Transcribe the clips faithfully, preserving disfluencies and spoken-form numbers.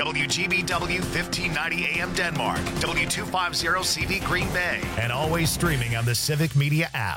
W G B W fifteen ninety A M Denmark, W two fifty C V Green Bay, and always streaming on the Civic Media app.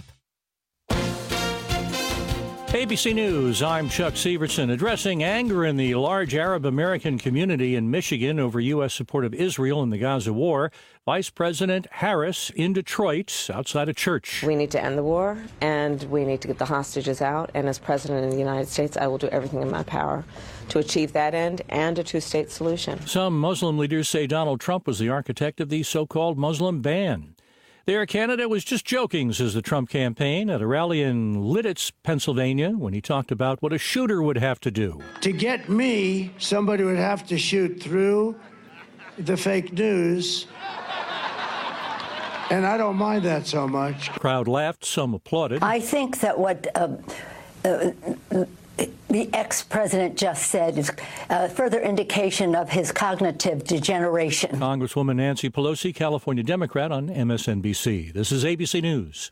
A B C News, I'm Chuck Severson. Addressing anger in the large Arab American community in Michigan over U S support of Israel in the Gaza war, Vice President Harris in Detroit outside a church. We need to end the war, and we need to get the hostages out. And as President of the United States, I will do everything in my power to achieve that end and a two-state solution. Some Muslim leaders say Donald Trump was the architect of the so-called Muslim ban. The Air Canada was just joking, says the Trump campaign, at a rally in Lititz, Pennsylvania, when he talked about what a shooter would have to do. To get me, somebody would have to shoot through the fake news, and I don't mind that so much. Crowd laughed, some applauded. I think that what uh, uh, the ex-president just said is a further indication of his cognitive degeneration. Congresswoman Nancy Pelosi, California Democrat, on M S N B C. This is A B C News.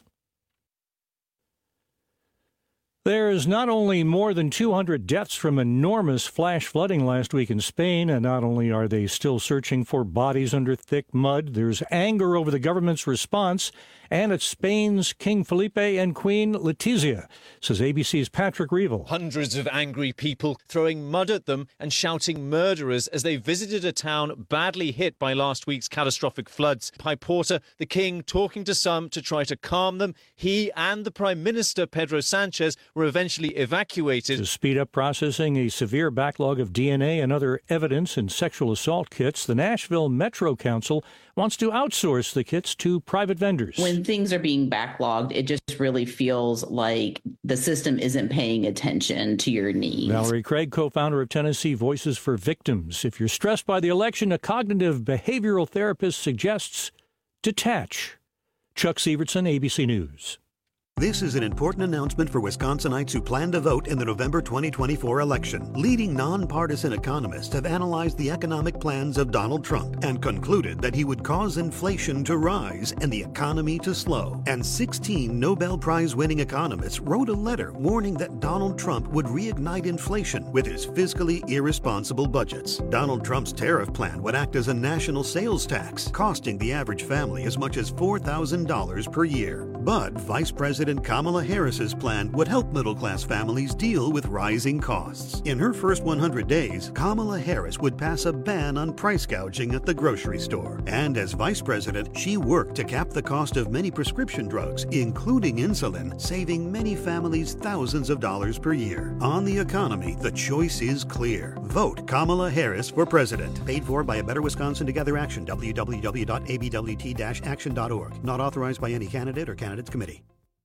There's not only more than two hundred deaths from enormous flash flooding last week in Spain, and not only are they still searching for bodies under thick mud, there's anger over the government's response, and it's Spain's King Felipe and Queen Letizia, says A B C's Patrick Reevell. Hundreds of angry people throwing mud at them and shouting murderers as they visited a town badly hit by last week's catastrophic floods. Pi Porta, the king, talking to some to try to calm them. He and the Prime Minister, Pedro Sanchez, were eventually evacuated. To speed up processing a severe backlog of D N A and other evidence in sexual assault kits, the Nashville Metro Council wants to outsource the kits to private vendors. When things are being backlogged, it just really feels like the system isn't paying attention to your needs. Valerie Craig, co-founder of Tennessee Voices for Victims. If you're stressed by the election, a cognitive behavioral therapist suggests detach. Chuck Severson, A B C News. This is an important announcement for Wisconsinites who plan to vote in the November twenty twenty-four election. Leading nonpartisan economists have analyzed the economic plans of Donald Trump and concluded that he would cause inflation to rise and the economy to slow. And sixteen Nobel Prize-winning economists wrote a letter warning that Donald Trump would reignite inflation with his fiscally irresponsible budgets. Donald Trump's tariff plan would act as a national sales tax, costing the average family as much as four thousand dollars per year. But Vice President Kamala Harris's plan would help middle-class families deal with rising costs. In her first one hundred days, Kamala Harris would pass a ban on price gouging at the grocery store. And as vice president, she worked to cap the cost of many prescription drugs, including insulin, saving many families thousands of dollars per year. On the economy, the choice is clear. Vote Kamala Harris for president. Paid for by a Better Wisconsin Together Action, w w w dot a b w t dash action dot org. Not authorized by any candidate or candidates committee.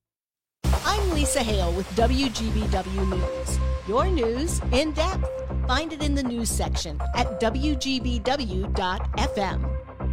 I'm Lisa Hale with W G B W News. Your news in depth. Find it in the news section at w g b w dot f m.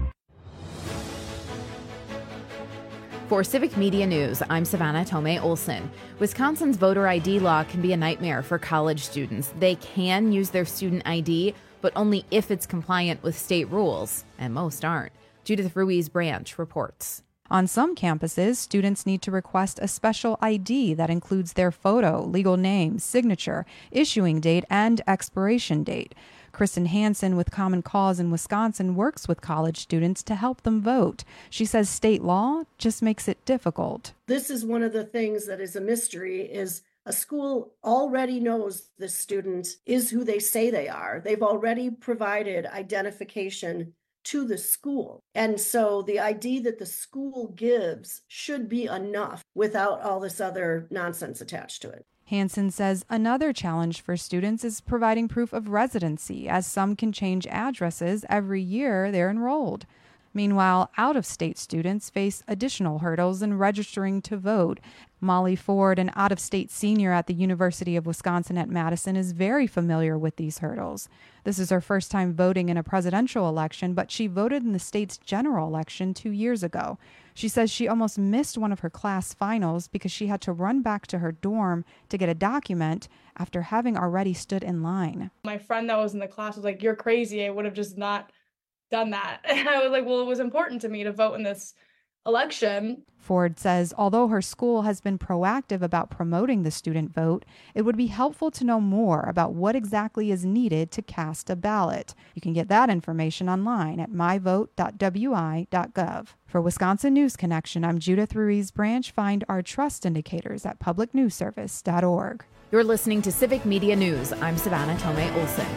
For Civic Media News, I'm Savannah Tomei Olson. Wisconsin's voter I D law can be a nightmare for college students. They can use their student I D, but only if it's compliant with state rules, and most aren't. Judith Ruiz Branch reports. On some campuses, students need to request a special I D that includes their photo, legal name, signature, issuing date, and expiration date. Kristen Hansen with Common Cause in Wisconsin works with college students to help them vote. She says state law just makes it difficult. This is one of the things that is a mystery, is a school already knows the student is who they say they are. They've already provided identification to the school. And so the I D that the school gives should be enough without all this other nonsense attached to it. Hansen says another challenge for students is providing proof of residency, as some can change addresses every year they're enrolled. Meanwhile, out-of-state students face additional hurdles in registering to vote. Molly Ford, an out-of-state senior at the University of Wisconsin at Madison, is very familiar with these hurdles. This is her first time voting in a presidential election, but she voted in the state's general election two years ago. She says she almost missed one of her class finals because she had to run back to her dorm to get a document after having already stood in line. My friend that was in the class was like, "You're crazy. I would have just not done that." And I was like, well, it was important to me to vote in this election. Ford says although her school has been proactive about promoting the student vote, it would be helpful to know more about what exactly is needed to cast a ballot. You can get that information online at my vote dot w i dot gov. For Wisconsin News Connection, I'm Judith Ruiz Branch. Find our trust indicators at public news service dot org. You're listening to Civic Media News. I'm Savannah Tomei Olson.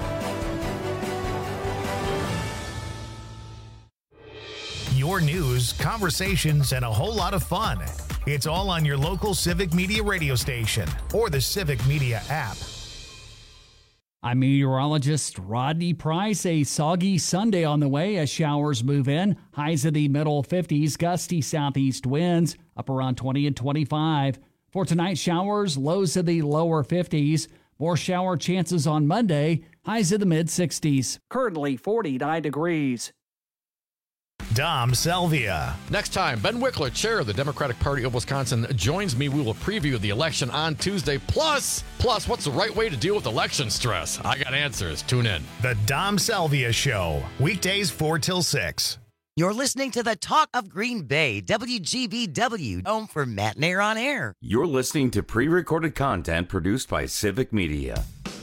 Your news, conversations, and a whole lot of fun. It's all on your local Civic Media radio station or the Civic Media app. I'm meteorologist Rodney Price. A soggy Sunday on the way as showers move in. Highs in the middle fifties, gusty southeast winds up around twenty and twenty-five. For tonight, showers, lows in the lower fifties. More shower chances on Monday, highs in the mid sixties. Currently forty-nine degrees. Dom Salvia. Next time, Ben Wickler, chair of the Democratic Party of Wisconsin, joins me. We will preview the election on Tuesday. Plus, plus, what's the right way to deal with election stress? I got answers. Tune in. The Dom Salvia Show, weekdays four till six. You're listening to the Talk of Green Bay, W G B W, home for Matt Nair on Air. You're listening to pre-recorded content produced by Civic Media.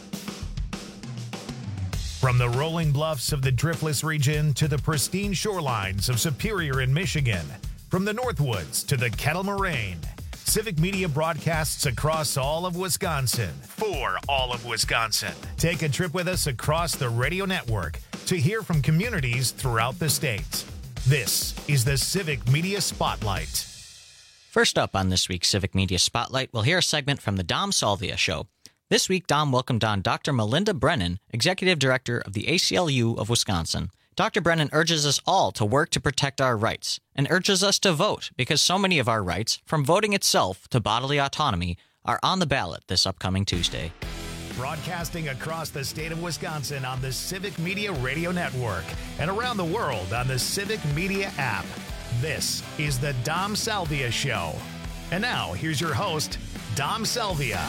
From the rolling bluffs of the Driftless region to the pristine shorelines of Superior in Michigan, from the Northwoods to the Kettle Moraine, Civic Media broadcasts across all of Wisconsin for all of Wisconsin. Take a trip with us across the radio network to hear from communities throughout the state. This is the Civic Media Spotlight. First up on this week's Civic Media Spotlight, we'll hear a segment from the Dom Salvia Show. This week, Dom welcomed on Doctor Melinda Brennan, Executive Director of the A C L U of Wisconsin. Doctor Brennan urges us all to work to protect our rights and urges us to vote because so many of our rights, from voting itself to bodily autonomy, are on the ballot this upcoming Tuesday. Broadcasting across the state of Wisconsin on the Civic Media Radio Network and around the world on the Civic Media app. This is the Dom Salvia Show. And now, here's your host, Dom Salvia.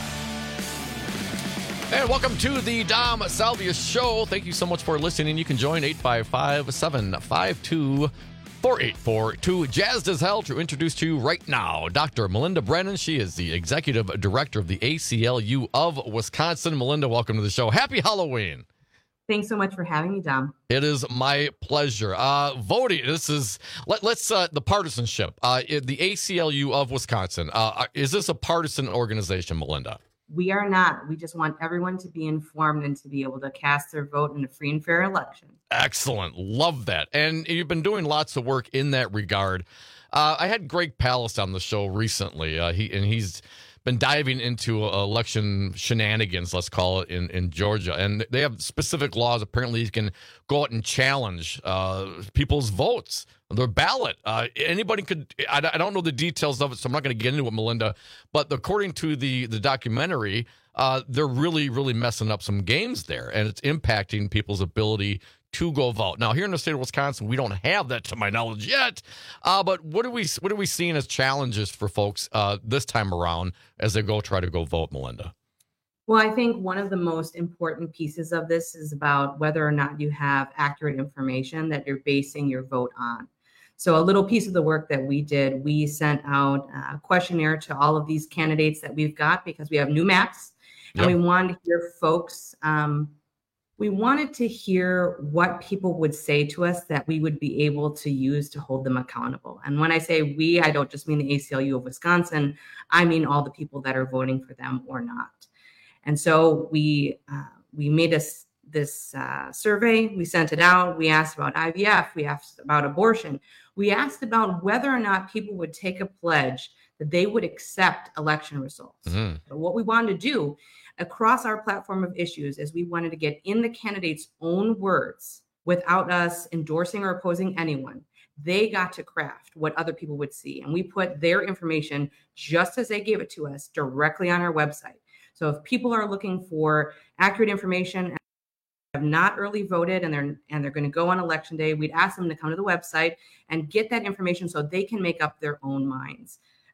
And welcome to the Dom Salvia Show. Thank you so much for listening. You can join eight five five, seven five two, four eight four two. Jazzed as hell to introduce to you right now Doctor Melinda Brennan. She is the Executive Director of the A C L U of Wisconsin. Melinda, welcome to the show. Happy Halloween. Thanks so much for having me, Dom. It is my pleasure. Uh, voting, this is, let, let's, uh, the partisanship. Uh, the A C L U of Wisconsin, uh, is this a partisan organization, Melinda? We are not. We just want everyone to be informed and to be able to cast their vote in a free and fair election. Excellent. Love that. And you've been doing lots of work in that regard. Uh, I had Greg Palast on the show recently, uh, he and he's been diving into uh, election shenanigans, let's call it, in, in Georgia. And they have specific laws. Apparently, you can go out and challenge uh, people's votes, their ballot. Uh, anybody could, I, I don't know the details of it, so I'm not going to get into it, Melinda. But according to the, the documentary, uh, they're really, really messing up some games there. And it's impacting people's ability to go vote. Now, here in the state of Wisconsin, we don't have that to my knowledge yet. Uh, but what are we what are we seeing as challenges for folks uh, this time around as they go try to go vote, Melinda? Well, I think one of the most important pieces of this is about whether or not you have accurate information that you're basing your vote on. So a little piece of the work that we did, we sent out a questionnaire to all of these candidates that we've got because we have new maps. And yep. we wanted to hear folks um, We wanted to hear what people would say to us that we would be able to use to hold them accountable. And when I say we, I don't just mean the A C L U of Wisconsin. I mean all the people that are voting for them or not. And so we uh, we made us this uh, survey. We sent it out. We asked about I V F. We asked about abortion. We asked about whether or not people would take a pledge that they would accept election results. Mm-hmm. But what we wanted to do across our platform of issues is we wanted to get in the candidates' own words without us endorsing or opposing anyone. They got to craft what other people would see. And we put their information, just as they gave it to us, directly on our website. So if people are looking for accurate information and have not early voted and they're and they're going to go on election day, we'd ask them to come to the website and get that information so they can make up their own minds.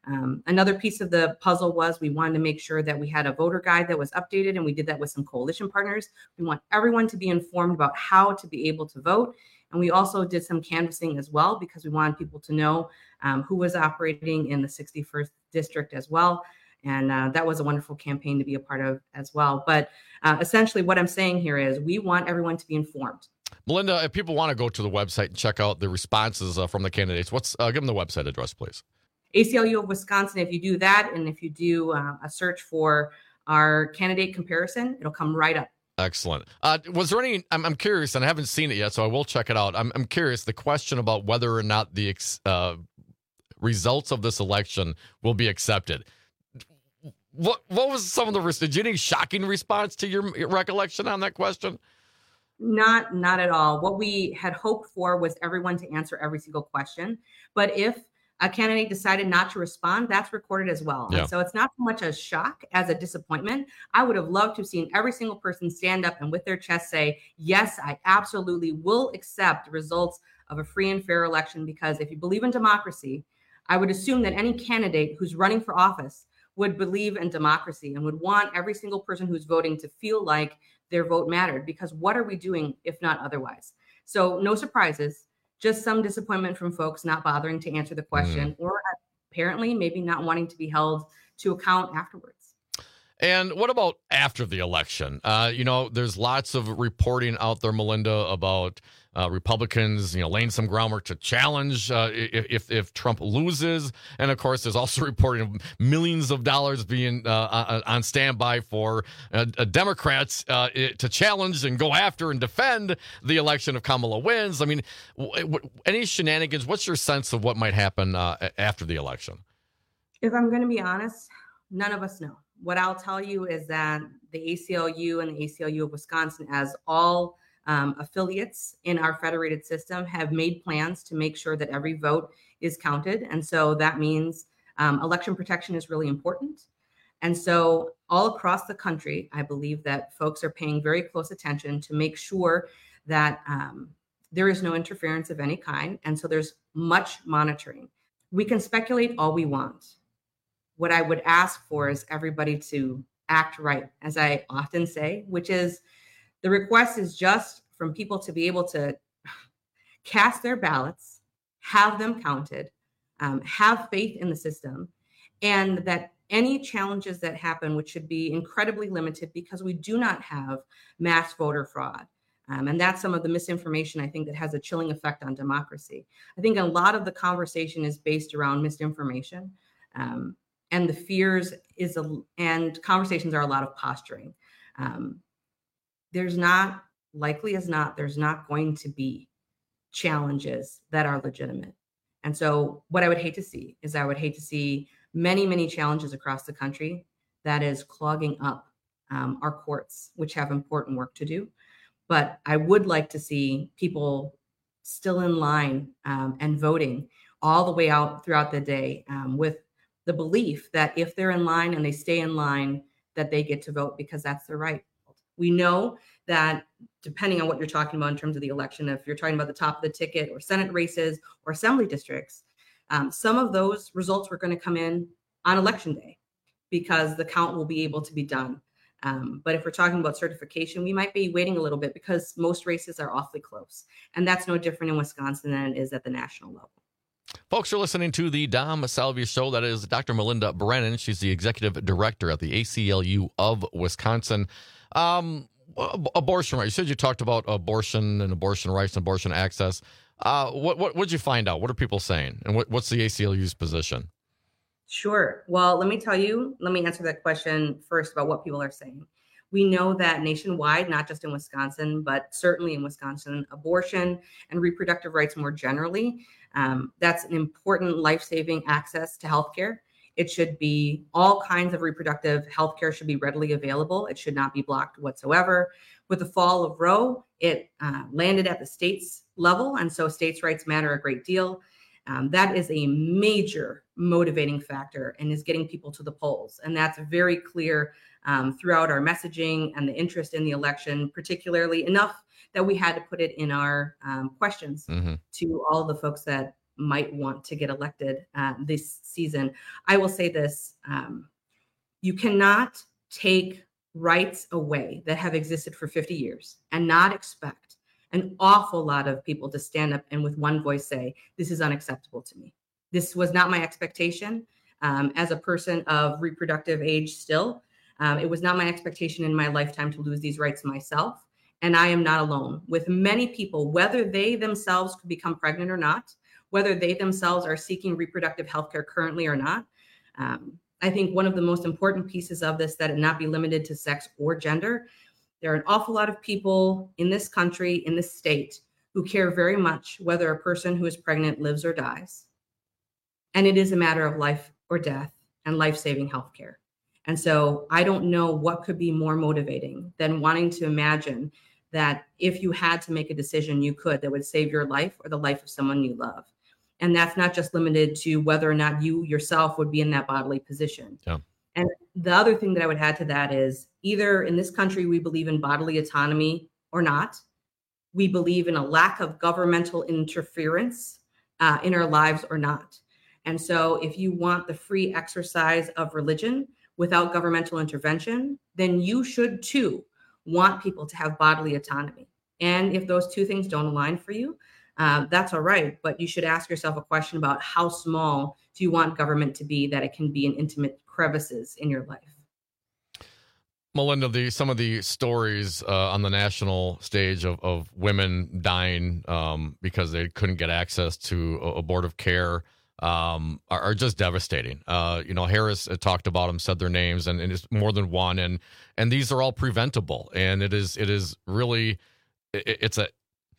Um, another piece of the puzzle was we wanted to make sure that we had a voter guide that was updated, and we did that with some coalition partners. We want everyone to be informed about how to be able to vote. And we also did some canvassing as well, because we wanted people to know um, who was operating in the sixty-first district as well. And uh, that was a wonderful campaign to be a part of as well. But uh, essentially what I'm saying here is we want everyone to be informed. Melinda, if people want to go to the website and check out the responses uh, from the candidates, what's uh, give them the website address, please. A C L U of Wisconsin, if you do that, and if you do uh, a search for our candidate comparison, it'll come right up. Excellent. Uh, was there any, I'm, I'm curious, and I haven't seen it yet, so I will check it out. I'm, I'm curious, the question about whether or not the uh, results of this election will be accepted. What what was some of the, did you get any shocking response to your, your recollection on that question? Not, not at all. What we had hoped for was everyone to answer every single question. But if a candidate decided not to respond, that's recorded as well. Yeah. And so it's not so much a shock as a disappointment. I would have loved to have seen every single person stand up and with their chest say, yes, I absolutely will accept the results of a free and fair election, because if you believe in democracy, I would assume that any candidate who's running for office would believe in democracy and would want every single person who's voting to feel like their vote mattered, because what are we doing if not otherwise? So no surprises, just some disappointment from folks not bothering to answer the question mm. or apparently maybe not wanting to be held to account afterwards. And what about after the election? Uh, you know, there's lots of reporting out there, Melinda, about uh, Republicans, you know, laying some groundwork to challenge uh, if if Trump loses. And of course, there's also reporting of millions of dollars being uh, on standby for uh, Democrats uh, to challenge and go after and defend the election if Kamala wins. I mean, w- w- any shenanigans? What's your sense of what might happen uh, after the election? If I'm going to be honest, none of us know. What I'll tell you is that the A C L U and the A C L U of Wisconsin, as all um, affiliates in our federated system, have made plans to make sure that every vote is counted. And so that means um, election protection is really important. And so all across the country, I believe that folks are paying very close attention to make sure that um, there is no interference of any kind. And so there's much monitoring. We can speculate all we want. What I would ask for is everybody to act right, as I often say, which is the request is just from people to be able to cast their ballots, have them counted, um, have faith in the system, and that any challenges that happen, which should be incredibly limited because we do not have mass voter fraud. Um, and that's some of the misinformation, I think, that has a chilling effect on democracy. I think a lot of the conversation is based around misinformation. Um, And the fears is, a, and conversations are a lot of posturing. Um, there's not, likely as not, there's not going to be challenges that are legitimate. And so what I would hate to see is I would hate to see many, many challenges across the country that is clogging up um, our courts, which have important work to do. But I would like to see people still in line um, and voting all the way out throughout the day um, with the belief that if they're in line and they stay in line, that they get to vote because that's their right. We know that depending on what you're talking about in terms of the election, if you're talking about the top of the ticket or Senate races or assembly districts, um, some of those results were going to come in on election day because the count will be able to be done. Um, but if we're talking about certification, we might be waiting a little bit because most races are awfully close. And that's no different in Wisconsin than it is at the national level. Folks are listening to the Dom Salvia Show. That is Doctor Melinda Brennan. She's the executive director at the A C L U of Wisconsin. Um, abortion rights. You said you talked about abortion and abortion rights and abortion access. Uh, what what did you find out? What are people saying? And what, what's the A C L U's position? Sure. Well, let me tell you, let me answer that question first about what people are saying. We know that nationwide, not just in Wisconsin, but certainly in Wisconsin, abortion and reproductive rights more generally, um, that's an important life-saving access to healthcare. It should be all kinds of reproductive healthcare should be readily available. It should not be blocked whatsoever. With the fall of Roe, it uh, landed at the states level, and so states' rights matter a great deal. Um, that is a major motivating factor and is getting people to the polls. And that's very clear um, throughout our messaging and the interest in the election, particularly enough that we had to put it in our um, questions mm-hmm. to all the folks that might want to get elected uh, this season. I will say this, um, you cannot take rights away that have existed for fifty years and not expect an awful lot of people to stand up and with one voice say, this is unacceptable to me. This was not my expectation um, as a person of reproductive age still. Um, it was not my expectation in my lifetime to lose these rights myself. And I am not alone with many people, whether they themselves could become pregnant or not, whether they themselves are seeking reproductive health care currently or not. Um, I think one of the most important pieces of this, that it not be limited to sex or gender. There are an awful lot of people in this country, in this state, who care very much whether a person who is pregnant lives or dies. And it is a matter of life or death and life-saving healthcare. And so I don't know what could be more motivating than wanting to imagine that if you had to make a decision, you could, that would save your life or the life of someone you love. And that's not just limited to whether or not you yourself would be in that bodily position. Yeah. And the other thing that I would add to that is either in this country, we believe in bodily autonomy or not. We believe in a lack of governmental interference uh, in our lives or not. And so if you want the free exercise of religion without governmental intervention, then you should too want people to have bodily autonomy. And if those two things don't align for you, uh, that's all right. But you should ask yourself a question about how small do you want government to be, that it can be in intimate crevices in your life. Melinda, the, some of the stories uh, on the national stage of, of women dying um, because they couldn't get access to a, abortive care um, are, are just devastating. Uh, you know, Harris uh, talked about them, said their names, and, and it's more than one. And and these are all preventable. And it is it is really, it, it's a,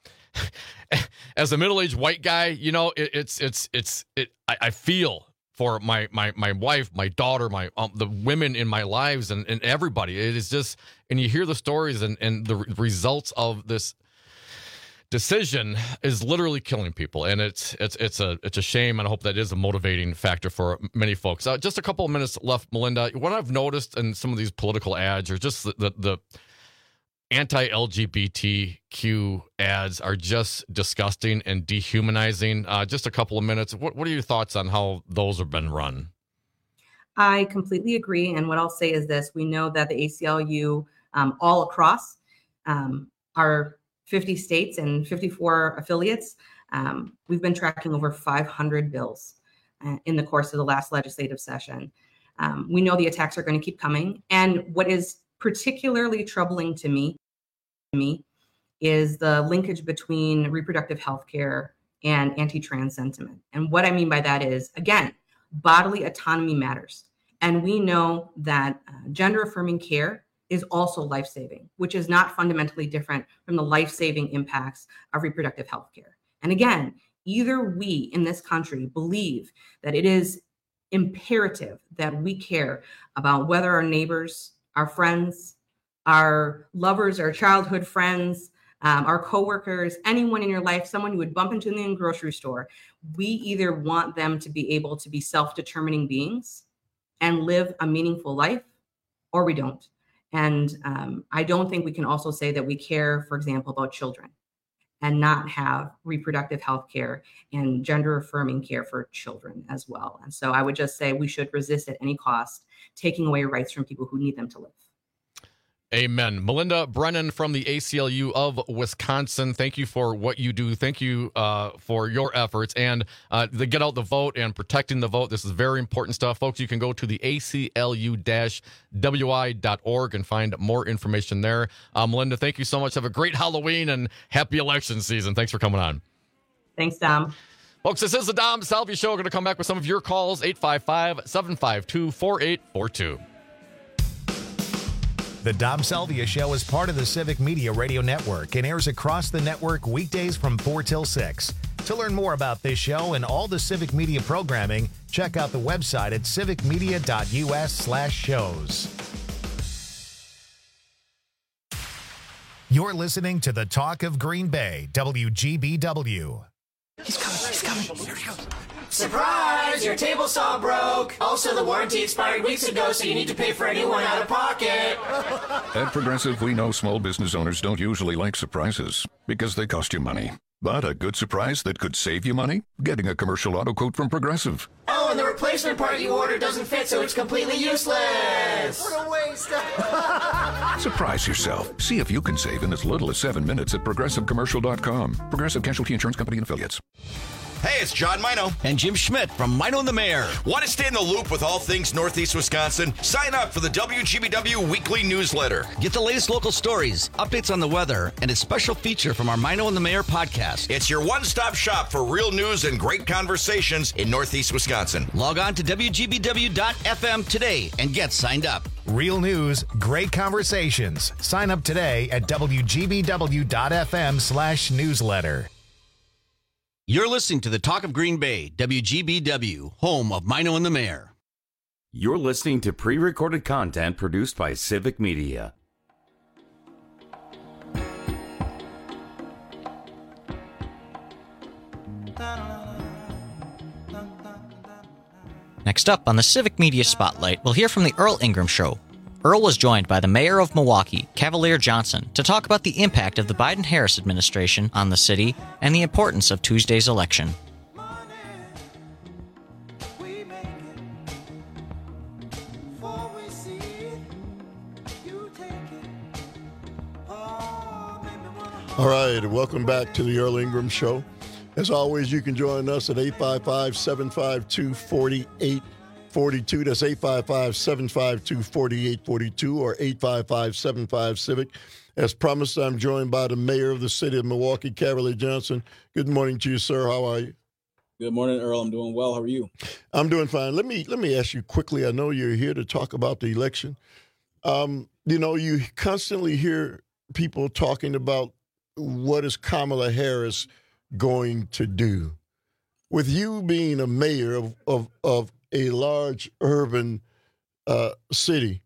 as a middle-aged white guy, you know, it, it's it's it's it. I, I feel for my my my wife, my daughter, my um, the women in my lives, and, and everybody. It is just, and you hear the stories, and and the results of this decision is literally killing people, and it's it's it's a it's a shame, and I hope that is a motivating factor for many folks. Uh, just a couple of minutes left, Melinda. What I've noticed in some of these political ads, or just the the, the anti-L G B T Q ads, are just disgusting and dehumanizing. Uh, just a couple of minutes. What what are your thoughts on how those have been run? I completely agree, and what I'll say is this: we know that the A C L U, um, all across um, our fifty states and fifty-four affiliates, um, we've been tracking over five hundred bills uh, in the course of the last legislative session. Um, we know the attacks are going to keep coming. And what is particularly troubling to me, to me is the linkage between reproductive health care and anti-trans sentiment. And what I mean by that is, again, bodily autonomy matters. And we know that uh, gender-affirming care is also life-saving, which is not fundamentally different from the life-saving impacts of reproductive health care. And again, either we in this country believe that it is imperative that we care about whether our neighbors, our friends, our lovers, our childhood friends, um, our coworkers, anyone in your life, someone you would bump into in the grocery store, we either want them to be able to be self-determining beings and live a meaningful life, or we don't. And um, I don't think we can also say that we care, for example, about children and not have reproductive health care and gender affirming care for children as well. And so I would just say we should resist at any cost taking away rights from people who need them to live. Amen. Melinda Brennan from the A C L U of Wisconsin, thank you for what you do. Thank you uh, for your efforts and uh, the get out the vote and protecting the vote. This is very important stuff. Folks, you can go to the A C L U W I dot org and find more information there. Uh, Melinda, thank you so much. Have a great Halloween and happy election season. Thanks for coming on. Thanks, Dom. Folks, this is the Dom Salvia Show. We're going to come back with some of your calls, eight five five, seven five two, four eight four two. The Dom Salvia Show is part of the Civic Media Radio Network and airs across the network weekdays from four till six. To learn more about this show and all the Civic Media programming, check out the website at civicmedia.us slash shows. You're listening to the Talk of Green Bay, W G B W. He's coming, he's coming. Here he goes. Surprise! Your table saw broke. Also, the warranty expired weeks ago, so you need to pay for a new one out of pocket. At Progressive, we know small business owners don't usually like surprises because they cost you money. But a good surprise that could save you money? Getting a commercial auto quote from Progressive. Oh, and the replacement part you ordered doesn't fit, so it's completely useless. What a waste. Surprise yourself. See if you can save in as little as seven minutes at Progressive Commercial dot com. Progressive Casualty Insurance Company and Affiliates. Hey, it's John Mino. And Jim Schmidt from Mino and the Mayor. Want to stay in the loop with all things Northeast Wisconsin? Sign up for the W G B W weekly newsletter. Get the latest local stories, updates on the weather, and a special feature from our Mino and the Mayor podcast. It's your one-stop shop for real news and great conversations in Northeast Wisconsin. Log on to W G B W dot F M today and get signed up. Real news, great conversations. Sign up today at W G B W dot F M slash newsletter. You're listening to the Talk of Green Bay, W G B W, home of Mino and the Mayor. You're listening to pre-recorded content produced by Civic Media. Next up on the Civic Media Spotlight, we'll hear from the Earl Ingram Show. Earl was joined by the mayor of Milwaukee, Cavalier Johnson, to talk about the impact of the Biden-Harris administration on the city and the importance of Tuesday's election. All right, welcome back to the Earl Ingram Show. As always, you can join us at eight five five, seven five two, four eight four two. That's eight five five, seven five two, four eight four two or eight five five, seven five, CIVIC. As promised, I'm joined by the mayor of the city of Milwaukee, Cavalier Johnson. Good morning to you, sir. How are you? Good morning, Earl. I'm doing well. How are you? I'm doing fine. Let me let me ask you quickly. I know you're here to talk about the election. Um, you know, you constantly hear people talking about what is Kamala Harris going to do. With you being a mayor of of, of a large urban uh, city,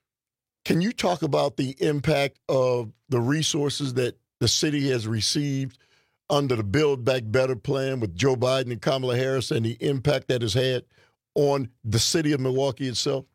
can you talk about the impact of the resources that the city has received under the Build Back Better plan with Joe Biden and Kamala Harris and the impact that has had on the city of Milwaukee itself?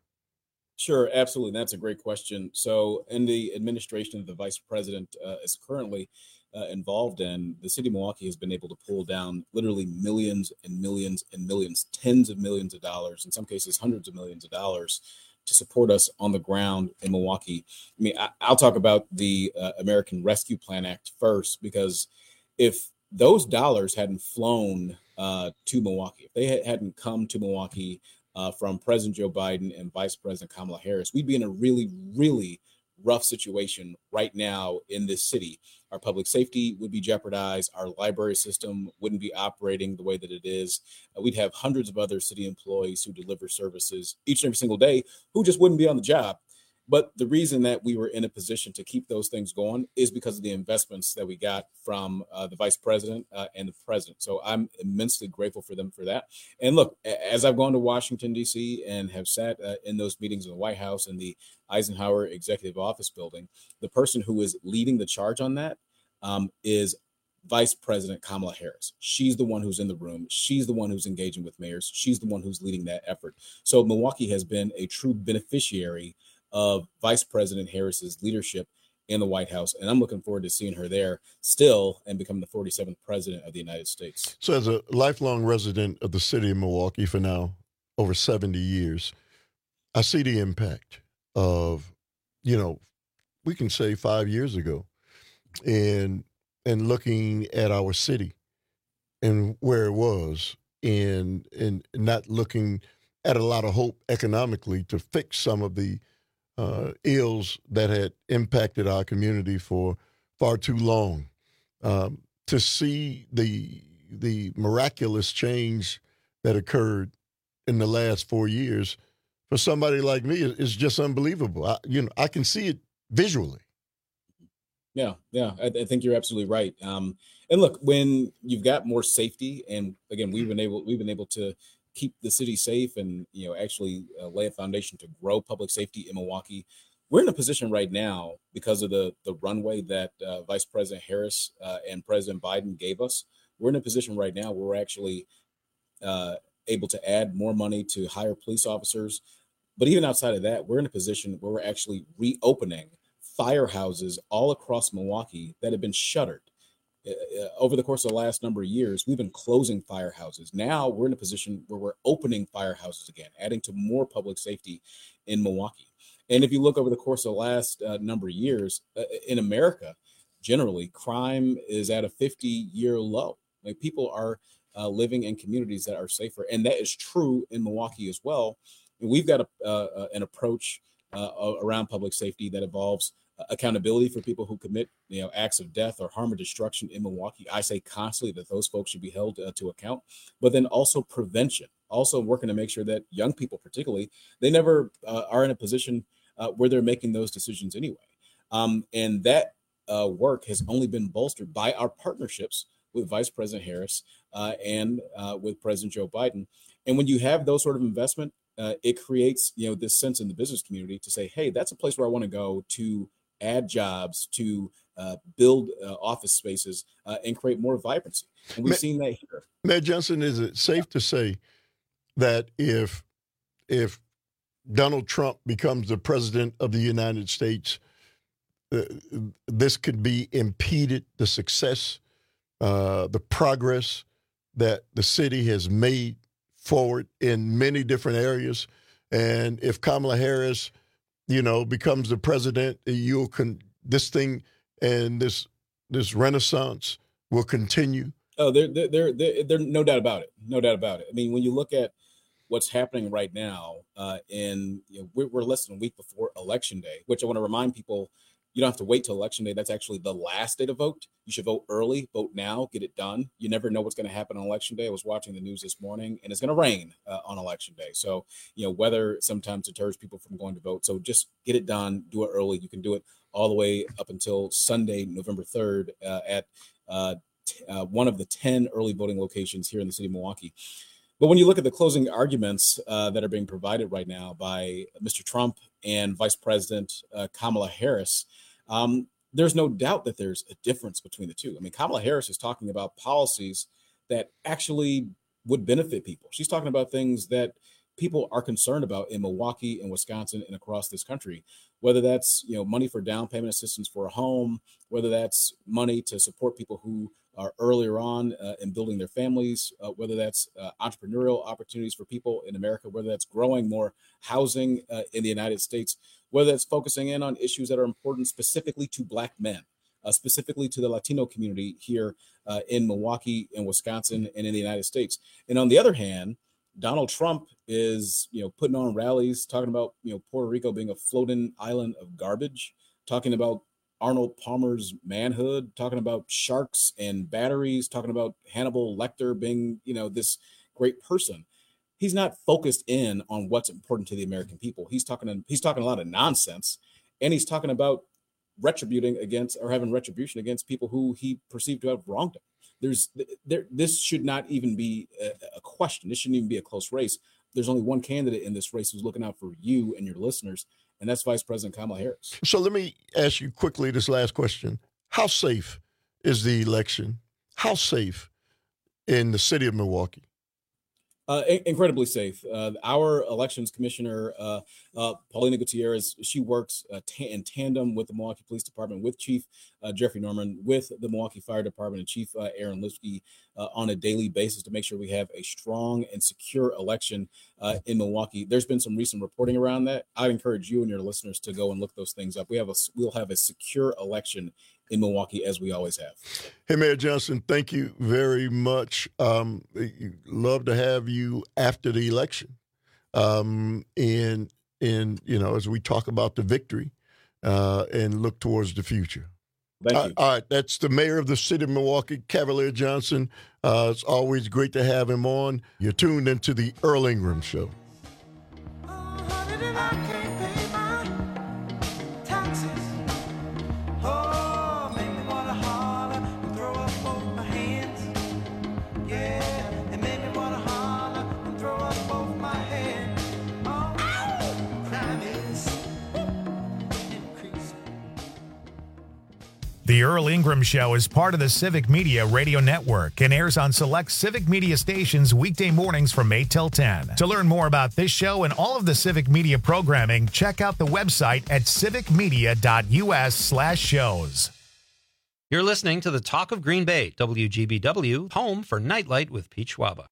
Sure, absolutely. That's a great question. So in the administration that the vice president uh, is currently uh, involved in, the city of Milwaukee has been able to pull down literally millions and millions and millions, tens of millions of dollars, in some cases hundreds of millions of dollars, to support us on the ground in Milwaukee. I mean, I, I'll talk about the uh, American Rescue Plan Act first, because if those dollars hadn't flown uh, to Milwaukee, if they had, hadn't come to Milwaukee uh, from President Joe Biden and Vice President Kamala Harris, we'd be in a really, really rough situation right now in this city. Our public safety would be jeopardized. Our library system wouldn't be operating the way that it is. Uh, we'd have hundreds of other city employees who deliver services each and every single day who just wouldn't be on the job. But the reason that we were in a position to keep those things going is because of the investments that we got from uh, the vice president uh, and the president. So I'm immensely grateful for them for that. And look, as I've gone to Washington, D C and have sat uh, in those meetings in the White House and the Eisenhower Executive Office building, the person who is leading the charge on that um, is Vice President Kamala Harris. She's the one who's in the room. She's the one who's engaging with mayors. She's the one who's leading that effort. So Milwaukee has been a true beneficiary of Vice President Harris's leadership in the White House. And I'm looking forward to seeing her there still and become the forty-seventh president of the United States. So as a lifelong resident of the city of Milwaukee for now over seventy years, I see the impact of, you know, we can say five years ago and, and looking at our city and where it was and, and not looking at a lot of hope economically to fix some of the Uh, ills that had impacted our community for far too long. Um, to see the the miraculous change that occurred in the last four years for somebody like me is just unbelievable. I, you know, I can see it visually. Yeah, yeah, I, I think you're absolutely right. Um, and look, when you've got more safety, and again, we've been able we've been able to keep the city safe and, you know, actually uh, lay a foundation to grow public safety in Milwaukee. We're in a position right now because of the the runway that uh, Vice President Harris uh, and President Biden gave us. We're in a position right now where we're actually uh, able to add more money to hire police officers. But even outside of that, we're in a position where we're actually reopening firehouses all across Milwaukee that have been shuttered. uh, over the course of the last number of years, we've been closing firehouses. Now we're in a position where we're opening firehouses again, adding to more public safety in Milwaukee. And if you look over the course of the last uh, number of years uh, in America, generally, crime is at a fifty-year low. Like, people are uh, living in communities that are safer, and that is true in Milwaukee as well. And we've got a, uh, an approach uh, around public safety that involves accountability for people who commit, you know, acts of death or harm or destruction in Milwaukee. I say constantly that those folks should be held uh, to account, but then also prevention, also working to make sure that young people, particularly, they never uh, are in a position uh, where they're making those decisions anyway. Um, and that uh, work has only been bolstered by our partnerships with Vice President Harris uh, and uh, with President Joe Biden. And when you have those sort of investment, uh, it creates, you know, this sense in the business community to say, hey, that's a place where I want to go to add jobs, to uh, build uh, office spaces, uh, and create more vibrancy. And we've Ma- seen that here. Mayor Johnson, is it safe to say that if if Donald Trump becomes the president of the United States, uh, this could be impeded, the success, uh, the progress that the city has made forward in many different areas? And if Kamala Harris, you know, becomes the president, you'll con- this thing and this this renaissance will continue. Oh, there, there, there, there, there, no doubt about it. No doubt about it. I mean, when you look at what's happening right now, uh, in you know, we're, we're less than a week before Election Day, which I want to remind people, you don't have to wait till Election Day. That's actually the last day to vote. You should vote early, vote now, get it done. You never know what's going to happen on Election Day. I was watching the news this morning, and it's going to rain uh, on Election Day. So, you know, weather sometimes deters people from going to vote. So just get it done, do it early. You can do it all the way up until Sunday, November third, uh, at uh, t- uh, one of the ten early voting locations here in the city of Milwaukee. But when you look at the closing arguments uh, that are being provided right now by Mister Trump and Vice President uh, Kamala Harris, um, there's no doubt that there's a difference between the two. I mean, Kamala Harris is talking about policies that actually would benefit people. She's talking about things that people are concerned about in Milwaukee and Wisconsin and across this country, whether that's, you know, money for down payment assistance for a home, whether that's money to support people who are earlier on uh, in building their families, uh, whether that's uh, entrepreneurial opportunities for people in America, whether that's growing more housing uh, in the United States, whether that's focusing in on issues that are important specifically to Black men, uh, specifically to the Latino community here uh, in Milwaukee and Wisconsin and in the United States. And on the other hand, Donald Trump is, you know, putting on rallies, talking about, you know, Puerto Rico being a floating island of garbage, talking about Arnold Palmer's manhood, talking about sharks and batteries, talking about Hannibal Lecter being, you know, this great person. He's not focused in on what's important to the American people. He's talking, he's talking a lot of nonsense, and he's talking about retributing against or having retribution against people who he perceived to have wronged him. There's there. This should not even be a, a question. This shouldn't even be a close race. There's only one candidate in this race who's looking out for you and your listeners, and that's Vice President Kamala Harris. So let me ask you quickly this last question. How safe is the election? How safe in the city of Milwaukee? Uh, incredibly safe. Uh, our elections commissioner, uh, uh, Paulina Gutierrez, she works uh, ta- in tandem with the Milwaukee Police Department, with Chief uh, Jeffrey Norman, with the Milwaukee Fire Department and Chief uh, Aaron Lipsky uh, on a daily basis to make sure we have a strong and secure election uh, in Milwaukee. There's been some recent reporting around that. I'd encourage you and your listeners to go and look those things up. We have a we'll have a secure election in Milwaukee, as we always have. Hey, Mayor Johnson, thank you very much. Um, love to have you after the election. Um, and, and, you know, as we talk about the victory uh, and look towards the future. Thank uh, you. All right, that's the mayor of the city of Milwaukee, Cavalier Johnson. Uh, it's always great to have him on. You're tuned into the Earl Ingram Show. The Earl Ingram Show is part of the Civic Media Radio Network and airs on select Civic Media stations weekday mornings from eight till ten. To learn more about this show and all of the Civic Media programming, check out the website at civicmedia dot u s slash shows. You're listening to the Talk of Green Bay, W G B W, home for Nightlight with Pete Schwaba.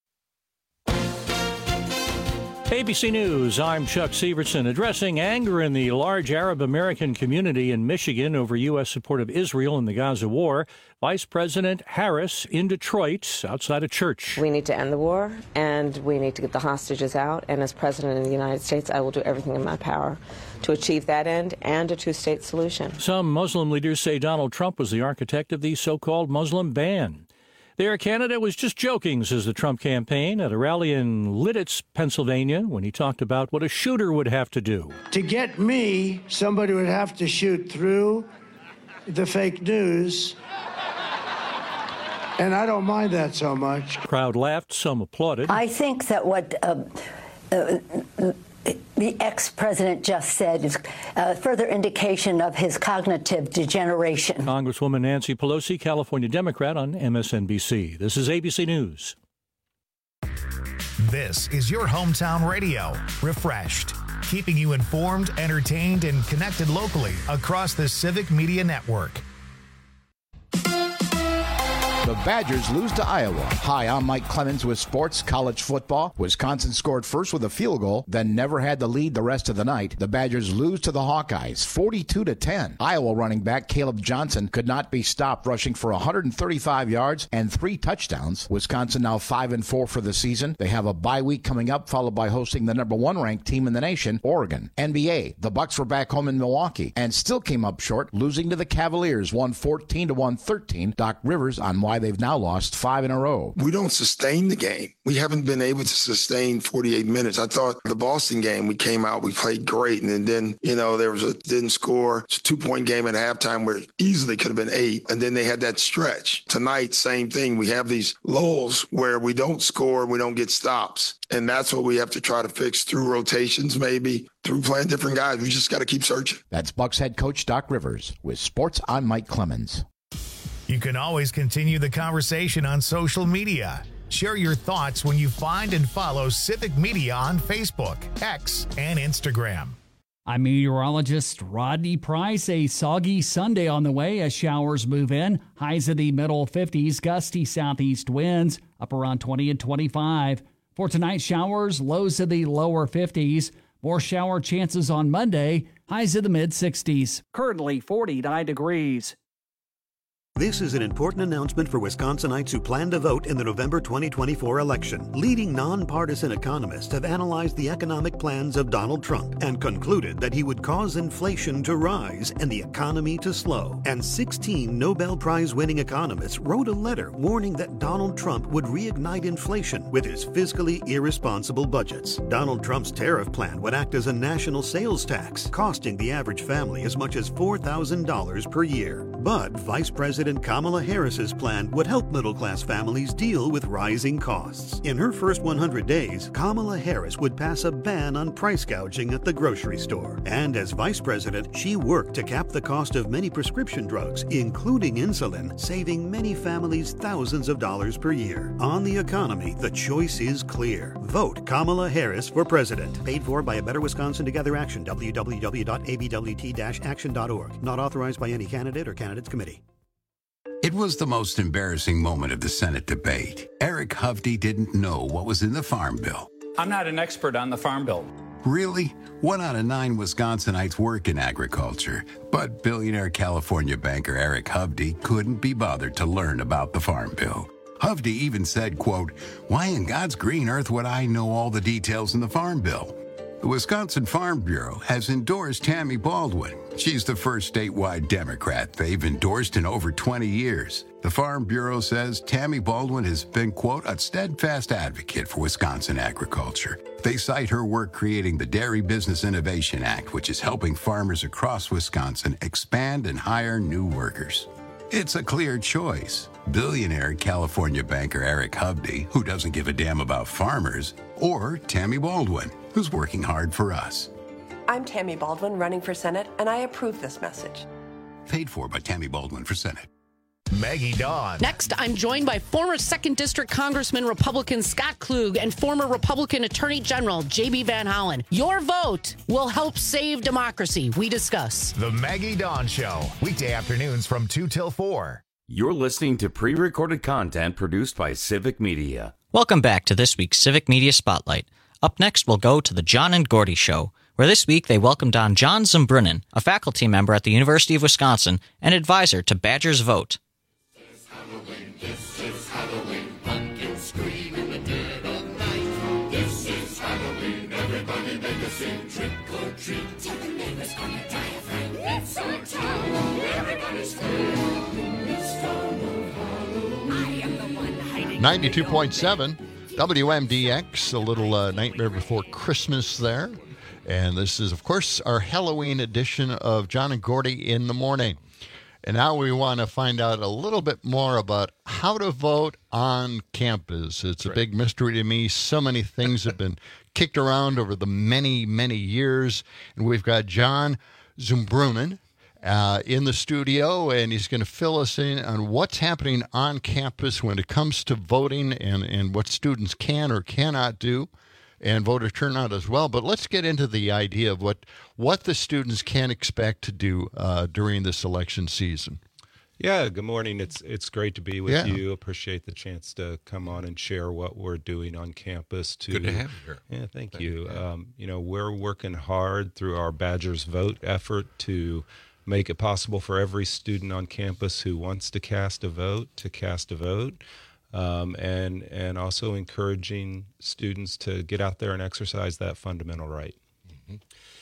A B C News, I'm Chuck Severson. Addressing anger in the large Arab American community in Michigan over U S support of Israel in the Gaza war, Vice President Harris in Detroit outside a church. We need to end the war, and we need to get the hostages out. And as President of the United States, I will do everything in my power to achieve that end and a two-state solution. Some Muslim leaders say Donald Trump was the architect of the so-called Muslim ban. The Air Canada was just joking, says the Trump campaign, at a rally in Lidditz, Pennsylvania, when he talked about what a shooter would have to do. To get me, somebody would have to shoot through the fake news, and I don't mind that so much. Crowd laughed, some applauded. I think that what uh, uh, the ex-president just said is a further indication of his cognitive degeneration. Congresswoman Nancy Pelosi, California Democrat, on M S N B C. This is A B C News. This is your hometown radio, refreshed, keeping you informed, entertained, and connected locally across the Civic Media Network. The Badgers lose to Iowa. Hi, I'm Mike Clemens with Sports College Football. Wisconsin scored first with a field goal, then never had the lead the rest of the night. The Badgers lose to the Hawkeyes, forty-two to ten. Iowa running back Caleb Johnson could not be stopped, rushing for one hundred thirty-five yards and three touchdowns. Wisconsin now five and four for the season. They have a bye week coming up, followed by hosting the number one ranked team in the nation, Oregon. N B A, the Bucks were back home in Milwaukee and still came up short, losing to the Cavaliers, one fourteen to one thirteen. Doc Rivers on why they've now lost five in a row. We don't sustain the game. We haven't been able to sustain forty-eight minutes. I thought the Boston game, we came out, we played great. And then, you know, there was a didn't score. It's a two-point game at halftime where it easily could have been eight. And then they had that stretch. Tonight, same thing. We have these lulls where we don't score, we don't get stops. And that's what we have to try to fix through rotations, maybe, through playing different guys. We just got to keep searching. That's Bucks head coach Doc Rivers. With Sports, I'm Mike Clemens. You can always continue the conversation on social media. Share your thoughts when you find and follow Civic Media on Facebook, X, and Instagram. I'm meteorologist Rodney Price. A soggy Sunday on the way as showers move in. Highs of the middle fifties, gusty southeast winds up around twenty and twenty-five. For tonight, showers, lows of the lower fifties. More shower chances on Monday, highs of the mid sixties. Currently forty-nine degrees. This is an important announcement for Wisconsinites who plan to vote in the November twenty twenty-four election. Leading nonpartisan economists have analyzed the economic plans of Donald Trump and concluded that he would cause inflation to rise and the economy to slow. And sixteen Nobel Prize-winning economists wrote a letter warning that Donald Trump would reignite inflation with his fiscally irresponsible budgets. Donald Trump's tariff plan would act as a national sales tax, costing the average family as much as four thousand dollars per year. But Vice President Kamala Harris's plan would help middle-class families deal with rising costs. In her first one hundred days, Kamala Harris would pass a ban on price gouging at the grocery store. And as vice president, she worked to cap the cost of many prescription drugs, including insulin, saving many families thousands of dollars per year. On the economy, the choice is clear. Vote Kamala Harris for president. Paid for by A Better Wisconsin Together Action, w w w dot a b w t dash action dot org. Not authorized by any candidate or candidates committee. It was the most embarrassing moment of the Senate debate. Eric Hovde didn't know what was in the Farm Bill. I'm not an expert on the Farm Bill. Really? One out of nine Wisconsinites work in agriculture, but billionaire California banker Eric Hovde couldn't be bothered to learn about the Farm Bill. Hovde even said, quote, "Why in God's green earth would I know all the details in the Farm Bill?" The Wisconsin Farm Bureau has endorsed Tammy Baldwin. She's the first statewide Democrat they've endorsed in over twenty years. The Farm Bureau says Tammy Baldwin has been, quote, "a steadfast advocate for Wisconsin agriculture." They cite her work creating the Dairy Business Innovation Act, which is helping farmers across Wisconsin expand and hire new workers. It's a clear choice. Billionaire California banker Eric Hovde, who doesn't give a damn about farmers, or Tammy Baldwin, who's working hard for us. I'm Tammy Baldwin, running for Senate, and I approve this message. Paid for by Tammy Baldwin for Senate. Maggie Dawn. Next, I'm joined by former second District Congressman Republican Scott Klug and former Republican Attorney General J B Van Hollen. Your vote will help save democracy. We discuss. The Maggie Dawn Show, weekday afternoons from two till four. You're listening to pre-recorded content produced by Civic Media. Welcome back to this week's Civic Media Spotlight. Up next, we'll go to the John and Gordy Show, where this week they welcomed on John Zumbrunnin, a faculty member at the University of Wisconsin and advisor to Badgers Vote. It's Halloween, this is Halloween, pumpkins scream in the dead of night. This is Halloween, everybody make a scene, trick or treat. Tell the neighbors on your diaphragm, it's our town, everybody scream. It's town of Halloween. I am the one hiding. ninety-two point seven W M D X, a little uh, Nightmare Before Christmas there. And this is, of course, our Halloween edition of John and Gordy in the Morning. And now we want to find out a little bit more about how to vote on campus. It's a right. big mystery to me. So many things have been kicked around over the many, many years. And we've got John Zumbrunnin uh, in the studio, and he's going to fill us in on what's happening on campus when it comes to voting and, and what students can or cannot do. And voter turnout as well. But let's get into the idea of what what the students can expect to do uh, during this election season. Yeah, good morning. It's it's great to be with yeah. you. Appreciate the chance to come on and share what we're doing on campus. To, good to have you here. Yeah, thank, thank you. you. Um, you know, we're working hard through our Badgers Vote effort to make it possible for every student on campus who wants to cast a vote to cast a vote. Um, and and also encouraging students to get out there and exercise that fundamental right. Mm-hmm.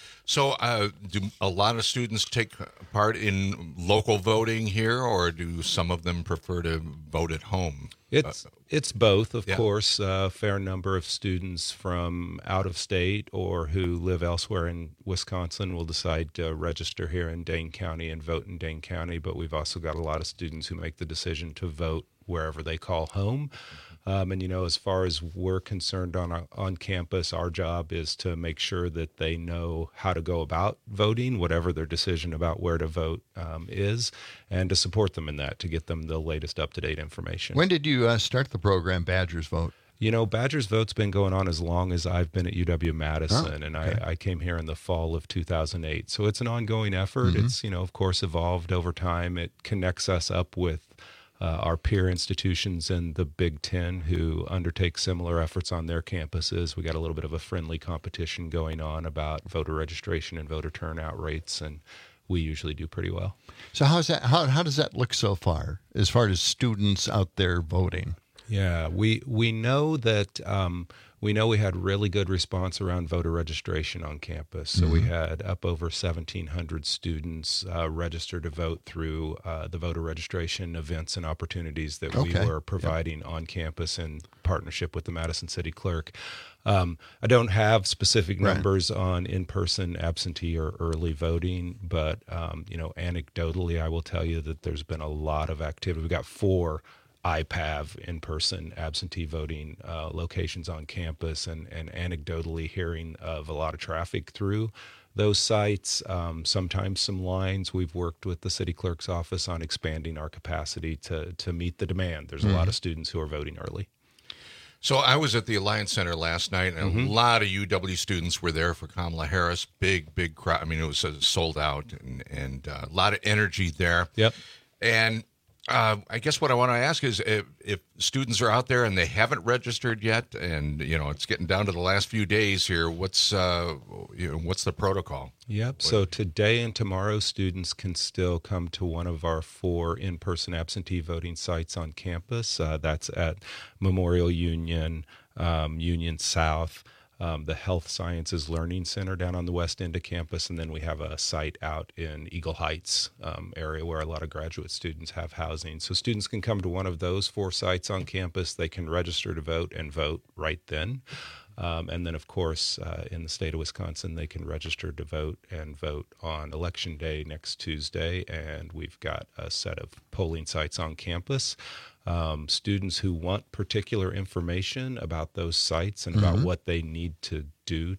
So uh, do a lot of students take part in local voting here, or do some of them prefer to vote at home? It's it's both, of yeah. course. A fair number of students from out of state or who live elsewhere in Wisconsin will decide to register here in Dane County and vote in Dane County, but we've also got a lot of students who make the decision to vote wherever they call home. Um, and, you know, as far as we're concerned on on campus, our job is to make sure that they know how to go about voting, whatever their decision about where to vote um, is, and to support them in that, to get them the latest up-to-date information. When did you uh, start the program, Badgers Vote? You know, Badgers Vote's been going on as long as I've been at U W-Madison, oh, and okay. I, I came here in the fall of two thousand eight. So it's an ongoing effort. Mm-hmm. It's, you know, of course, evolved over time. It connects us up with Uh, our peer institutions in the Big Ten who undertake similar efforts on their campuses. We got a little bit of a friendly competition going on about voter registration and voter turnout rates, and we usually do pretty well. So how's that? How how does that look so far, as far as students out there voting? Yeah, we we know that um, we know we had really good response around voter registration on campus. So mm-hmm. we had up over seventeen hundred students uh, register to vote through uh, the voter registration events and opportunities that okay. we were providing yep. on campus in partnership with the Madison City Clerk. Um, I don't have specific numbers right. on in-person absentee or early voting, but um, you know, anecdotally, I will tell you that there's been a lot of activity. We've got four I P A V in-person absentee voting uh, locations on campus, and, and anecdotally hearing of a lot of traffic through those sites, um, sometimes some lines. We've worked with the city clerk's office on expanding our capacity to, to meet the demand. There's mm-hmm. a lot of students who are voting early. So I was at the Alliance Center last night, and mm-hmm. a lot of U W students were there for Kamala Harris. Big, big crowd. I mean, it was uh, sold out, and, and uh, a lot of energy there. Yep. And Uh, I guess what I want to ask is if, if students are out there and they haven't registered yet, and you know it's getting down to the last few days here, what's uh, you know, what's the protocol? Yep. What? So today and tomorrow, students can still come to one of our four in-person absentee voting sites on campus. Uh, that's at Memorial Union, um, Union South, Um, the Health Sciences Learning Center down on the west end of campus, and then we have a site out in Eagle Heights um, area where a lot of graduate students have housing. So students can come to one of those four sites on campus. They can register to vote and vote right then. Um, and then, of course, uh, in the state of Wisconsin, they can register to vote and vote on Election Day next Tuesday. And we've got a set of polling sites on campus. Um, students who want particular information about those sites and about mm-hmm. what they need to do to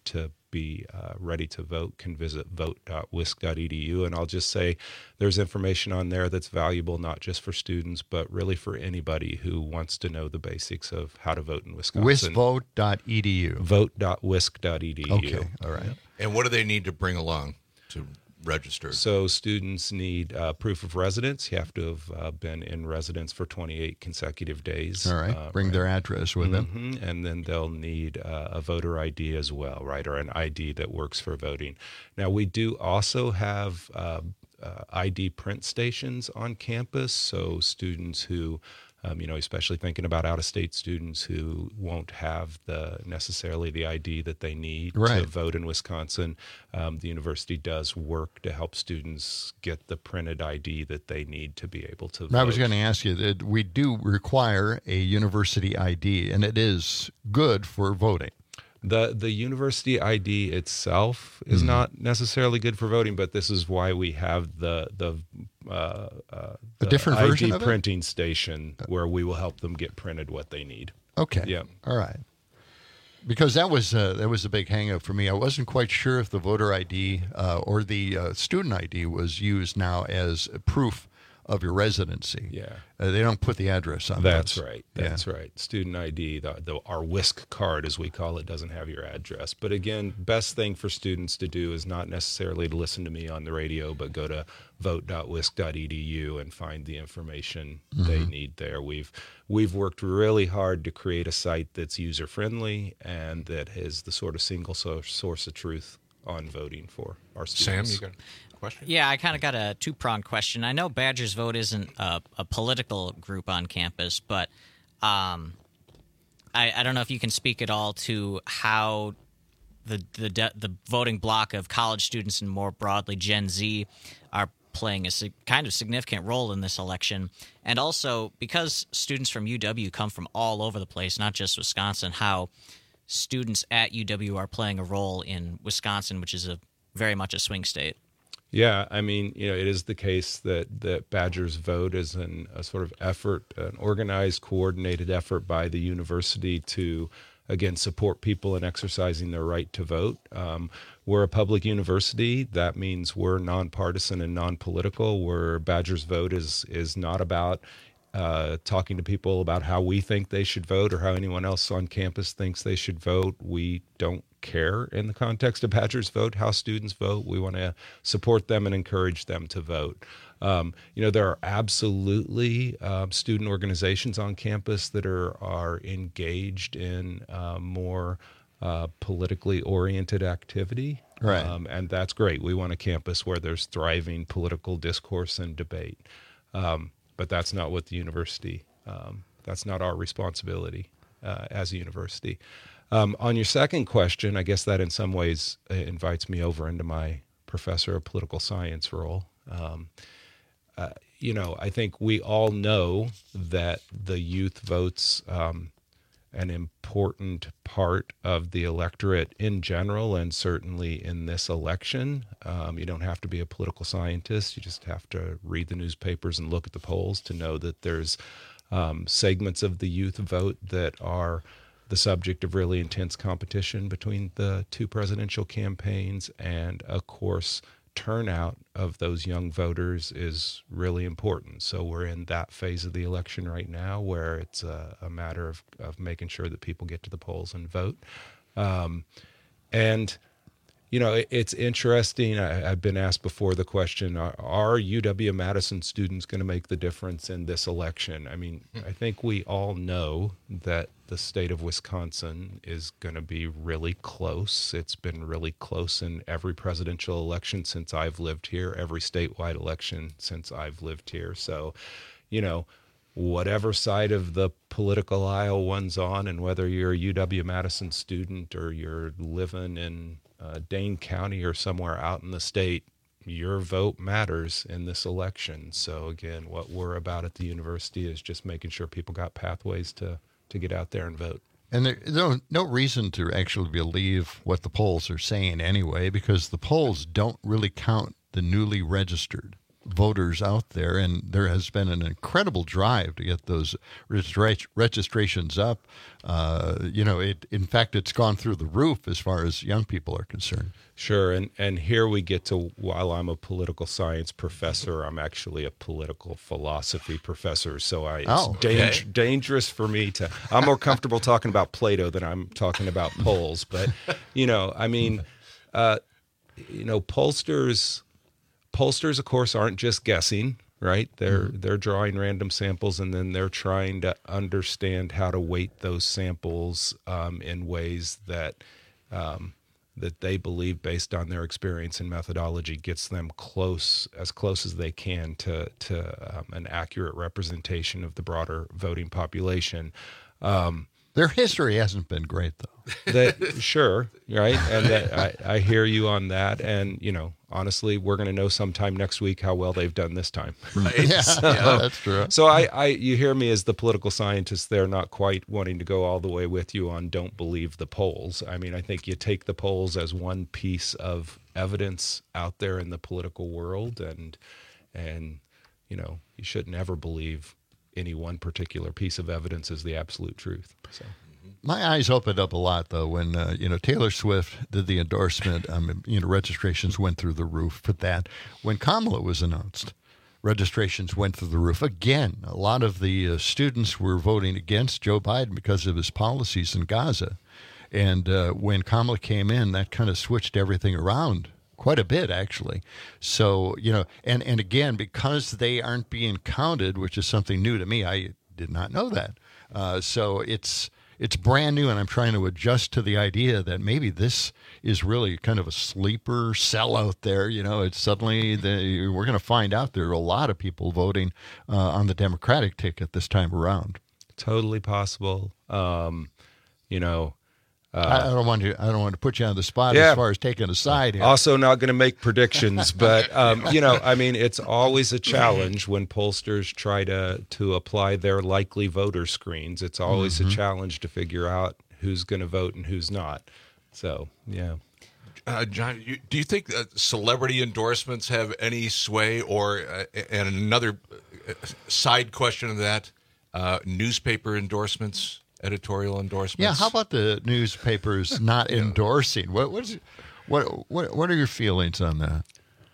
be uh, ready to vote can visit vote dot wisc dot e d u. And I'll just say there's information on there that's valuable not just for students, but really for anybody who wants to know the basics of how to vote in Wisconsin. wisc vote dot e d u. vote dot wisc dot e d u. Okay, all right. And what do they need to bring along to register? So students need uh, proof of residence. You have to have uh, been in residence for twenty-eight consecutive days. All right. Uh, Bring right. their address with them. Mm-hmm. And then they'll need uh, a voter I D as well, right, or an I D that works for voting. Now, we do also have uh, uh, I D print stations on campus, so students who Um, you know, especially thinking about out-of-state students who won't have the necessarily the I D that they need right. to vote in Wisconsin. Um, the university does work to help students get the printed I D that they need to be able to vote. I was going to ask you that we do require a university I D, and it is good for voting. The the university I D itself is mm-hmm. not necessarily good for voting, but this is why we have the the, uh, uh, the a different I D version of printing it? station where we will help them get printed what they need. Okay. Yeah. All right. Because that was uh, that was a big hang-up for me. I wasn't quite sure if the voter I D uh, or the uh, student I D was used now as proof of your residency. Yeah. Uh, they don't put the address on That's those. right. That's yeah. right. Student I D, the, the, our WISC card, as we call it, doesn't have your address. But again, best thing for students to do is not necessarily to listen to me on the radio, but go to vote dot wisc dot e d u and find the information mm-hmm. they need there. We've we've worked really hard to create a site that's user-friendly and that has the sort of single source, source of truth on voting for our students. Sam, you got question? Yeah, I kind of got a two-pronged question. I know Badgers Vote isn't a, a political group on campus, but um, I, I don't know if you can speak at all to how the the de- the voting bloc of college students and more broadly Gen Z are playing a sig- kind of significant role in this election. And also, because students from U W come from all over the place, not just Wisconsin, how students at U W are playing a role in Wisconsin, which is a very much a swing state. Yeah, I mean, you know, it is the case that, that Badgers Vote is an, a sort of effort, an organized, coordinated effort by the university to, again, support people in exercising their right to vote. Um, we're a public university. That means we're nonpartisan and non-political, where Badgers Vote is is not about uh, talking to people about how we think they should vote or how anyone else on campus thinks they should vote. We don't care in the context of Badgers Vote how students vote. We want to support them and encourage them to vote. Um, you know, there are absolutely uh, student organizations on campus that are are engaged in uh, more uh, politically oriented activity. Right. Um, and that's great. We want a campus where there's thriving political discourse and debate. Um, but that's not what the university, um, that's not our responsibility uh, as a university. Um, on your second question, I guess that in some ways uh, invites me over into my professor of political science role. Um, uh, you know, I think we all know that the youth votes um, an important part of the electorate in general, and certainly in this election. Um, you don't have to be a political scientist. You just have to read the newspapers and look at the polls to know that there's um, segments of the youth vote that are the subject of really intense competition between the two presidential campaigns. And of course, turnout of those young voters is really important. So we're in that phase of the election right now where it's a, a matter of, of making sure that people get to the polls and vote. Um, and, you know, it, it's interesting. I, I've been asked before the question, are, are U W-Madison students going to make the difference in this election? I mean, I think we all know that the state of Wisconsin is going to be really close. It's been really close in every presidential election since I've lived here, every statewide election since I've lived here. So, you know, whatever side of the political aisle one's on, and whether you're a U W-Madison student or you're living in uh, Dane County or somewhere out in the state, your vote matters in this election. So again, what we're about at the university is just making sure people got pathways to to get out there and vote. And there's no, no reason to actually believe what the polls are saying anyway, because the polls don't really count the newly registered. voters out there, and there has been an incredible drive to get those registra- registrations up. Uh, you know, it in fact, it's gone through the roof as far as young people are concerned. Sure, and and here we get to, while I'm a political science professor, I'm actually a political philosophy professor, so I, it's Oh, dang- okay. dangerous for me to, I'm more comfortable talking about Plato than I'm talking about polls, but, you know, I mean, uh, you know, pollsters, pollsters, of course, aren't just guessing, right? They're Mm-hmm. they're drawing random samples, and then they're trying to understand how to weight those samples um, in ways that um, that they believe, based on their experience and methodology, gets them close, as close as they can to to um, an accurate representation of the broader voting population. Um, Their history hasn't been great, though. that sure, right, and that, I, I hear you on that, and you know, honestly, we're going to know sometime next week how well they've done this time. Right. Yeah, yeah, that's true. So I, I, you hear me as the political scientist there, not quite wanting to go all the way with you on don't believe the polls. I mean, I think you take the polls as one piece of evidence out there in the political world, and and you know, you shouldn't ever believe any one particular piece of evidence is the absolute truth. So. My eyes opened up a lot, though, when, uh, you know, Taylor Swift did the endorsement. Um, you know, registrations went through the roof for that. When Kamala was announced, registrations went through the roof. Again, a lot of the uh, students were voting against Joe Biden because of his policies in Gaza. And uh, when Kamala came in, that kind of switched everything around quite a bit, actually. So, you know, and, and again, because they aren't being counted, which is something new to me, I did not know that. Uh, so it's... It's brand new, and I'm trying to adjust to the idea that maybe this is really kind of a sleeper cell out there. You know, it's suddenly the, we're going to find out there are a lot of people voting uh, on the Democratic ticket this time around. Totally possible. Um, you know, uh, I, I don't want to. I don't want to put you on the spot yeah. as far as taking a side here. Also, not going to make predictions, but um, you know, I mean, it's always a challenge when pollsters try to to apply their likely voter screens. It's always Mm-hmm. a challenge to figure out who's going to vote and who's not. So, yeah. Uh, John, you, do you think uh, celebrity endorsements have any sway? Or, uh, and another uh, side question of that, uh, newspaper endorsements, editorial endorsements? Yeah, how about the newspapers not endorsing? What what's, what what what are your feelings on that?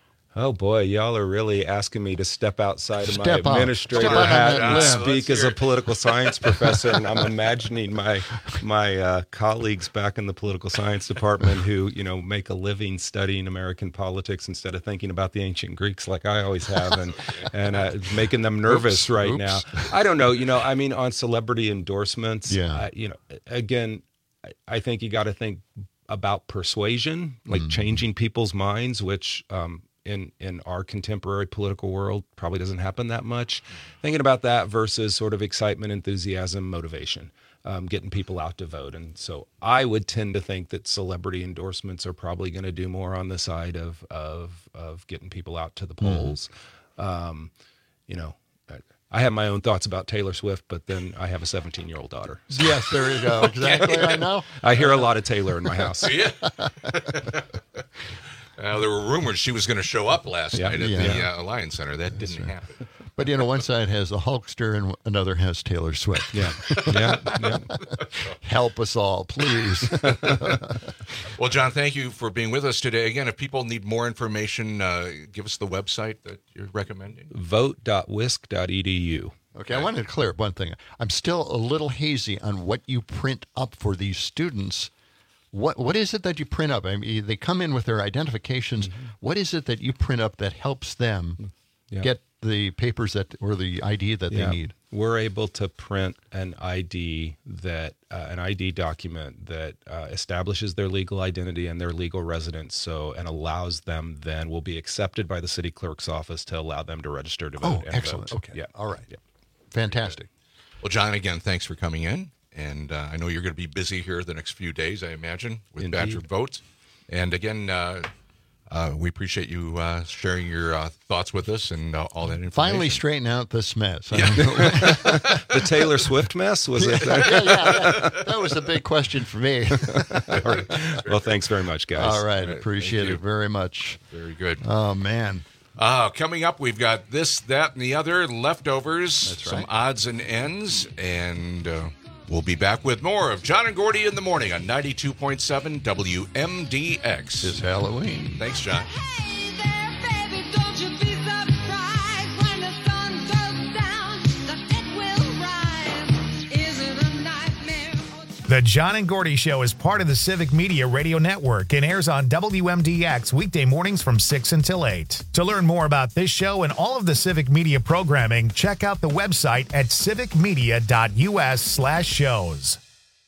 Oh boy, y'all are really asking me to step outside of Step my out. administrator Step out hat on and that limb. speak as a political science professor, and I'm imagining my my uh, colleagues back in the political science department who, you know, make a living studying American politics instead of thinking about the ancient Greeks like I always have, and and uh, making them nervous Oops, right oops. now. I don't know, you know, I mean, on celebrity endorsements, Yeah. uh, you know, again, I, I think you got to think about persuasion, like Mm-hmm. changing people's minds, which um, in in our contemporary political world probably doesn't happen that much. Thinking about that versus sort of excitement, enthusiasm, motivation, um, getting people out to vote. And so I would tend to think that celebrity endorsements are probably going to do more on the side of of of getting people out to the polls. Um, you know, I- I have my own thoughts about Taylor Swift, but then I have a seventeen-year-old daughter. So Yes, there you go. Exactly. I know. I hear a lot of Taylor in my house. Yeah. Uh, there were rumors she was going to show up last Yeah. night at Yeah. the uh, Alliance Center. That didn't happen. But, you know, one side has the Hulkster and another has Taylor Swift. Yeah. Yeah. Yeah. Help us all, please. Well, John, thank you for being with us today. Again, if people need more information, uh, give us the website that you're recommending. vote dot wisc dot e d u. Okay, I wanted to clear up one thing. I'm still a little hazy on what you print up for these students. What What is it that you print up? I mean, they come in with their identifications. Mm-hmm. What is it that you print up that helps them Yeah. get the papers that or the I D that Yeah. they need? We're able to print an I D that uh, an I D document that uh, establishes their legal identity and their legal residence, so and allows them then will be accepted by the city clerk's office to allow them to register to vote. Oh, and excellent. vote. Okay. Yeah. All right. Yeah. Fantastic. Well, John, again, thanks for coming in. And uh, I know you're going to be busy here the next few days, I imagine, with Indeed. Badger Votes. And again, uh, uh, we appreciate you uh, sharing your uh, thoughts with us and uh, all that information. Finally straighten out this mess. Yeah. The Taylor Swift mess, was it? yeah, yeah, yeah. That was a big question for me. All right. Well, thanks very much, guys. All right. All right, Appreciate thank you. it very much. Very good. Oh, man. Uh, coming up, we've got this, that, and the other, leftovers, That's some right. odds and ends, and uh, we'll be back with more of John and Gordy in the morning on ninety-two point seven W M D X. It's Halloween. Thanks, John. The John and Gordy Show is part of the Civic Media Radio Network and airs on W M D X weekday mornings from six until eight. To learn more about this show and all of the Civic Media programming, check out the website at civicmedia.us slash shows.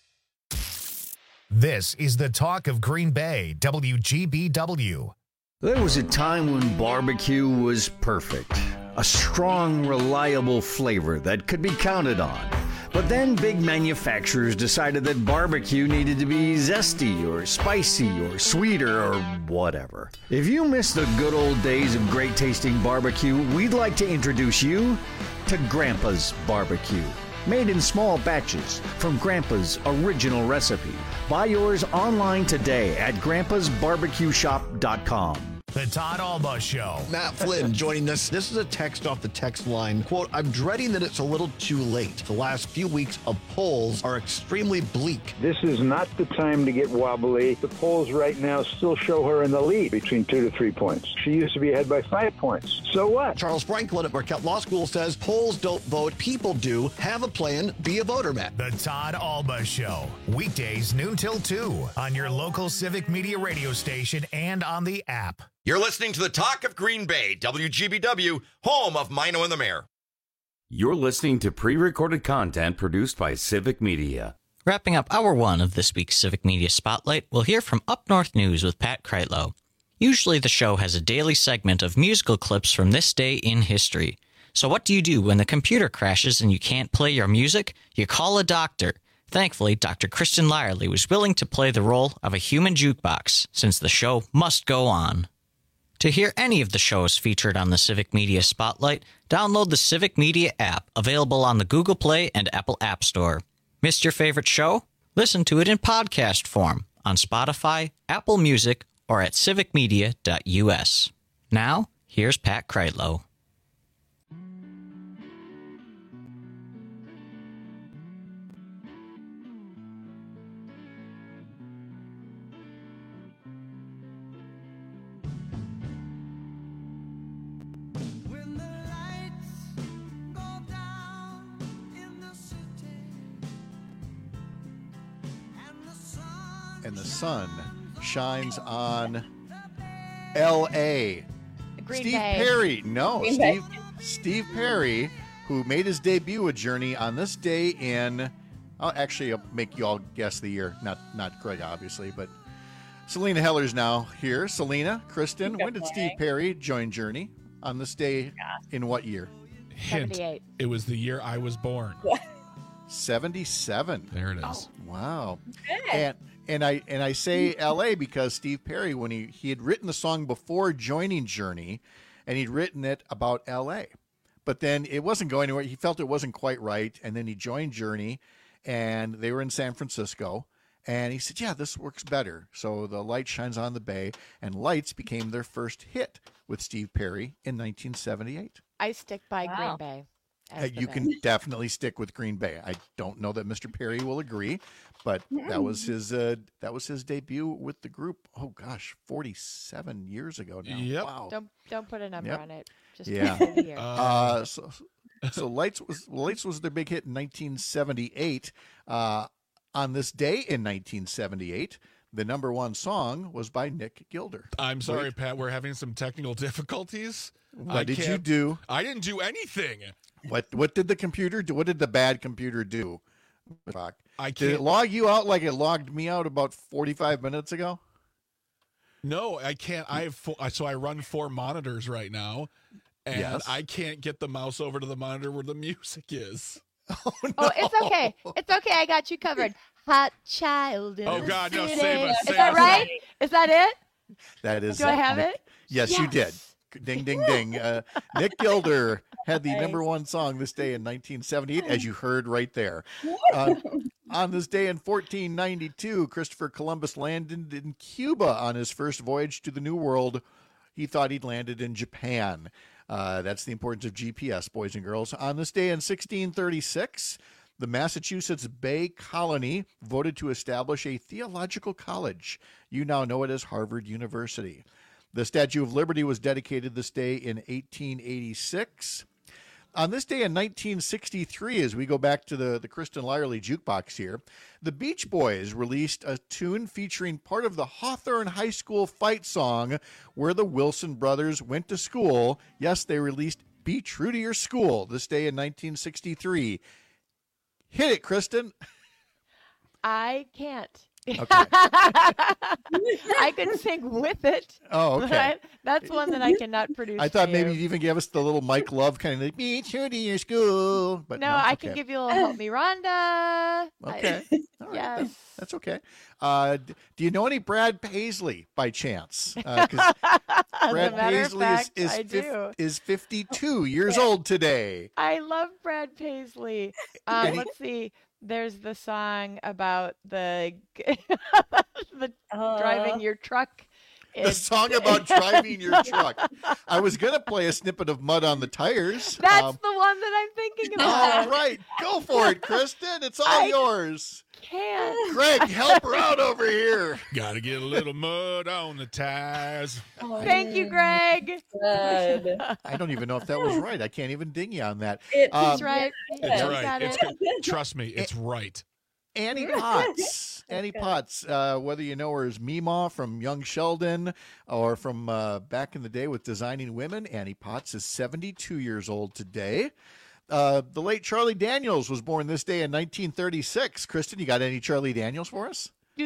This is the Talk of Green Bay, W G B W. There was a time when barbecue was perfect. A strong, reliable flavor that could be counted on. But then big manufacturers decided that barbecue needed to be zesty or spicy or sweeter or whatever. If you miss the good old days of great tasting barbecue, we'd like to introduce you to Grandpa's Barbecue. Made in small batches from Grandpa's original recipe. Buy yours online today at grandpas barbecue shop dot com. The Todd Alba Show. Matt Flynn joining us. This is a text off the text line. Quote, I'm dreading that it's a little too late. The last few weeks of polls are extremely bleak. This is not the time to get wobbly. The polls right now still show her in the lead between two to three points. She used to be ahead by five points. So what? Charles Franklin at Marquette Law School says polls don't vote, people do. Have a plan, be a voter, Matt. The Todd Alba Show. Weekdays noon till two on your local Civic Media radio station and on the app. You're listening to the Talk of Green Bay, W G B W, home of Mino and the Mayor. You're listening to pre-recorded content produced by Civic Media. Wrapping up hour one of this week's Civic Media Spotlight, we'll hear from Up North News with Pat Kreitlow. Usually the show has a daily segment of musical clips from this day in history. So what do you do when the computer crashes and you can't play your music? You call a doctor. Thankfully, Doctor Kristen Lyerly was willing to play the role of a human jukebox, since the show must go on. To hear any of the shows featured on the Civic Media Spotlight, download the Civic Media app, available on the Google Play and Apple App Store. Missed your favorite show? Listen to it in podcast form on Spotify, Apple Music, or at civic media dot U S. Now, here's Pat Kreitlow. And the sun shines on L A. Green Steve Bay. Perry. No, Green Steve Bay. Steve Perry, who made his debut at Journey on this day in, I'll actually I'll make you all guess the year. Not not Greg, obviously, but Selena Heller's now here. Selena, Kristen, when did Steve Perry join Journey on this day in what year? Hint, seventy-eight. It was the year I was born. seventy-seven. There it is. Wow. Good. And and I and I say L A because Steve Perry, when he, he had written the song before joining Journey, and he'd written it about L A. But then it wasn't going anywhere. He felt it wasn't quite right. And then he joined Journey, and they were in San Francisco. And he said, yeah, this works better. So the light shines on the bay, and Lights became their first hit with Steve Perry in nineteen seventy-eight. I stick by Wow. Green Bay. Uh, you can definitely stick with Green Bay. I don't know that Mister Perry will agree, but that was his uh, that was his debut with the group. Oh gosh, forty-seven years ago now. Yep. Wow. Don't don't put a number Yep. on it. Just Yeah. put the year. Uh, so, so Lights was Lights was their big hit in nineteen seventy-eight. Uh, on this day in nineteen seventy-eight, the number one song was by Nick Gilder. I'm sorry, Wait, Pat. We're having some technical difficulties. What I did you can't- do? I didn't do anything. What what did the computer do? What did the bad computer do? Fuck. I Did it can't- log you out like it logged me out about forty-five minutes ago? No, I can't. I have four, so I run four monitors right now, and Yes. I can't get the mouse over to the monitor where the music is. Oh, it's okay. It's okay. I got you covered. Hot child in Oh, the God, no, city. save us, Is save that us. right? Is that it? That is. Do I have Nick- it? Yes, you did. Yes. Ding, ding, ding. Uh, Nick Gilder had the number one song this day in nineteen seventy-eight, as you heard right there. Uh, on this day in fourteen ninety-two, Christopher Columbus landed in Cuba on his first voyage to the New World. he thought he'd landed in Japan. Uh, that's the importance of G P S, boys and girls. On this day in sixteen thirty-six, the Massachusetts Bay Colony voted to establish a theological college. You now know it as Harvard University. The Statue of Liberty was dedicated this day in eighteen eighty-six. On this day in nineteen sixty-three, as we go back to the, the Kristen Lyerly jukebox here, the Beach Boys released a tune featuring part of the Hawthorne High School fight song, Where the Wilson Brothers Went to School. Yes, they released Be True to Your School this day in nineteen sixty-three. Hit it, Kristen. I can't. Okay. I could sing with it. Oh, okay. But that's one that I cannot produce. I thought for maybe you. you'd even give us the little Mike Love kind of like, be true to your school. But no, no, I okay. can give you a little Help Me Rhonda. Okay. I, All right, yes. that- that's okay. Uh, d- do you know any Brad Paisley by chance? Uh, 'cause As Brad a matter Paisley of fact, is, I is, fif- do. is fifty-two years old today. I love Brad Paisley. Um, And he- let's see. There's the song about the the driving your truck. The in- song about driving your truck. I was going to play a snippet of Mud on the Tires. That's Um, the one that I'm thinking about. all right. Go for it, Kristen. It's all I yours. Can't. Greg, help her out over here. Gotta get a little mud on the tires. Thank you, Greg. I don't even know if that was right. I can't even ding you on that. It's Um, right. It's You right. got It's it. good. Trust me, it's right. Annie Potts. Annie Potts, uh, whether you know her as Meemaw from Young Sheldon or from uh, back in the day with Designing Women, Annie Potts is seventy-two years old today. Uh, the late Charlie Daniels was born this day in nineteen thirty-six. Kristen, you got any Charlie Daniels for us? Hey,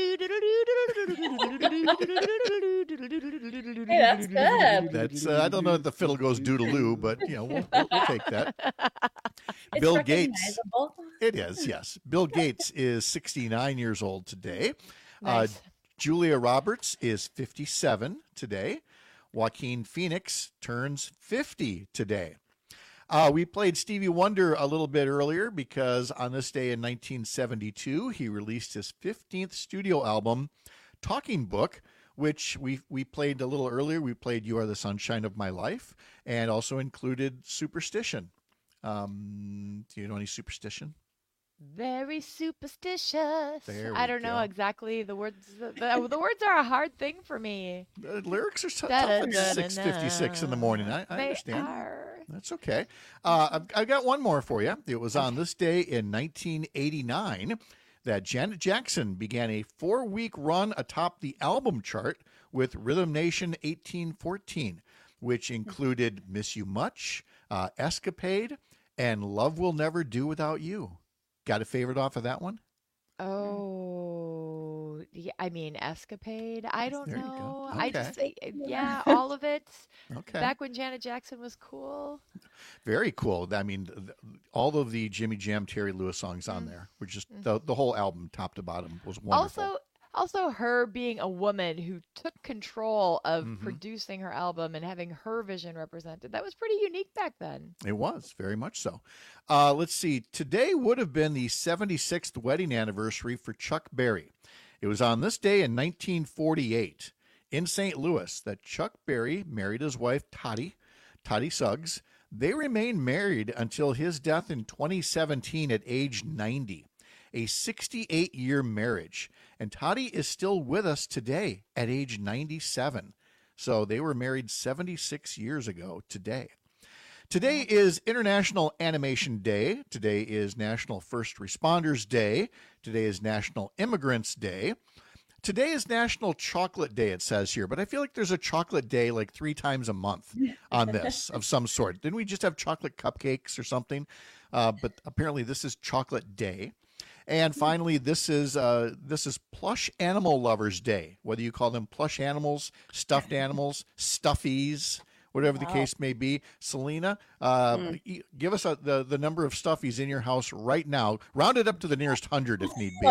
that's good. That's uh, I don't know if the fiddle goes doodaloo, but you know we'll, we'll, we'll take that. It's Bill Gates. recognizable. It is, yes. Bill Gates is sixty-nine years old today. Nice. Uh, Julia Roberts is fifty-seven today. Joaquin Phoenix turns fifty today. Uh, we played Stevie Wonder a little bit earlier because on this day in nineteen seventy-two, he released his fifteenth studio album, Talking Book, which we we played a little earlier. We played You Are the Sunshine of My Life and also included Superstition. Um, do you know any Superstition? Very superstitious. There I we don't know go. exactly the words. The, the, the words are a hard thing for me. The lyrics are so Da- tough da- at da- da- six fifty-six in the morning. I, I They understand. are. That's okay. Uh, I've, I've got one more for you. It was on this day in nineteen eighty-nine that Janet Jackson began a four-week run atop the album chart with Rhythm Nation eighteen fourteen, which included Miss You Much, uh, Escapade, and Love Will Never Do Without You. Got a favorite off of that one? Oh, yeah, I mean, Escapade. I don't There you go. know. I Okay. just, I- yeah, all of it. Okay. Back when Janet Jackson was cool. Very cool. I mean, th- all of the Jimmy Jam, Terry Lewis songs on there were just the, the whole album, top to bottom, was wonderful. Also, also her being a woman who took control of Mhm. producing her album and having her vision represented. That was pretty unique back then. It was, very much so. Uh, let's see. Today would have been the seventy-sixth wedding anniversary for Chuck Berry. It was on this day in nineteen forty-eight in Saint Louis that Chuck Berry married his wife, Toddy, Toddy Suggs. They remained married until his death in twenty seventeen at age ninety, a sixty-eight-year marriage. And Toddy is still with us today at age ninety-seven. So they were married seventy-six years ago today. Today is International Animation Day. Today is National First Responders Day. Today is National Immigrants Day. Today is National Chocolate Day, it says here, but I feel like there's a chocolate day like three times a month on this of some sort. Didn't we just have chocolate cupcakes or something? Uh, but apparently this is Chocolate Day. And finally, this is uh, this is Plush Animal Lovers Day. Whether you call them plush animals, stuffed animals, stuffies, whatever the Wow. case may be. Selena, uh, Mm. e- give us a, the, the number of stuffies in your house right now. Round it up to the nearest hundred if need be. Well,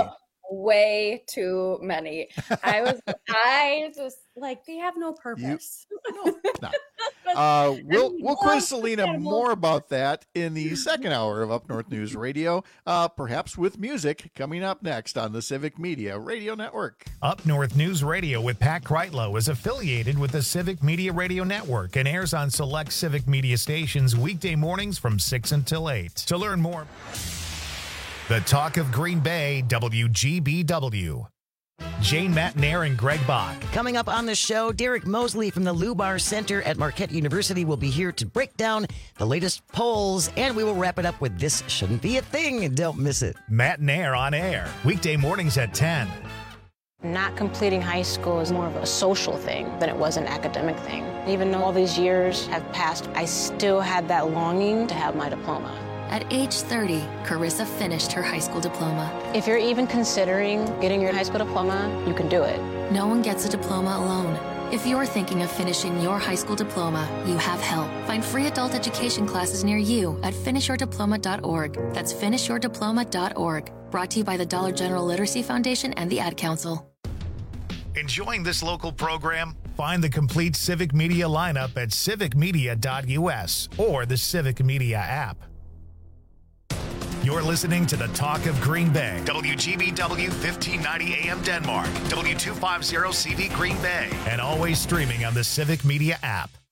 way too many. I was, I just like, they have no purpose. Uh, we'll we'll quiz Selena more about that in the second hour of Up North News Radio, uh, perhaps with music coming up next on the Civic Media Radio Network. Up North News Radio with Pat Kreitlow is affiliated with the Civic Media Radio Network and airs on select Civic Media stations weekday mornings from six until eight. To learn more, the Talk of Green Bay, W G B W. Jane Matnair and Greg Bach. Coming up on the show, Derek Mosley from the Lubar Center at Marquette University will be here to break down the latest polls, and we will wrap it up with This Shouldn't Be a Thing. Don't miss it. Matnair on air, weekday mornings at ten. Not completing high school is more of a social thing than it was an academic thing. Even though all these years have passed, I still had that longing to have my diploma. At age thirty, Carissa finished her high school diploma. If you're even considering getting your high school diploma, you can do it. No one gets a diploma alone. If you're thinking of finishing your high school diploma, you have help. Find free adult education classes near you at finish your diploma dot org. That's finish your diploma dot org. Brought to you by the Dollar General Literacy Foundation and the Ad Council. Enjoying this local program? Find the complete Civic Media lineup at civic media dot u s or the Civic Media app. You're listening to the Talk of Green Bay. W G B W fifteen ninety A M Denmark. W two fifty C V Green Bay. And always streaming on the Civic Media app.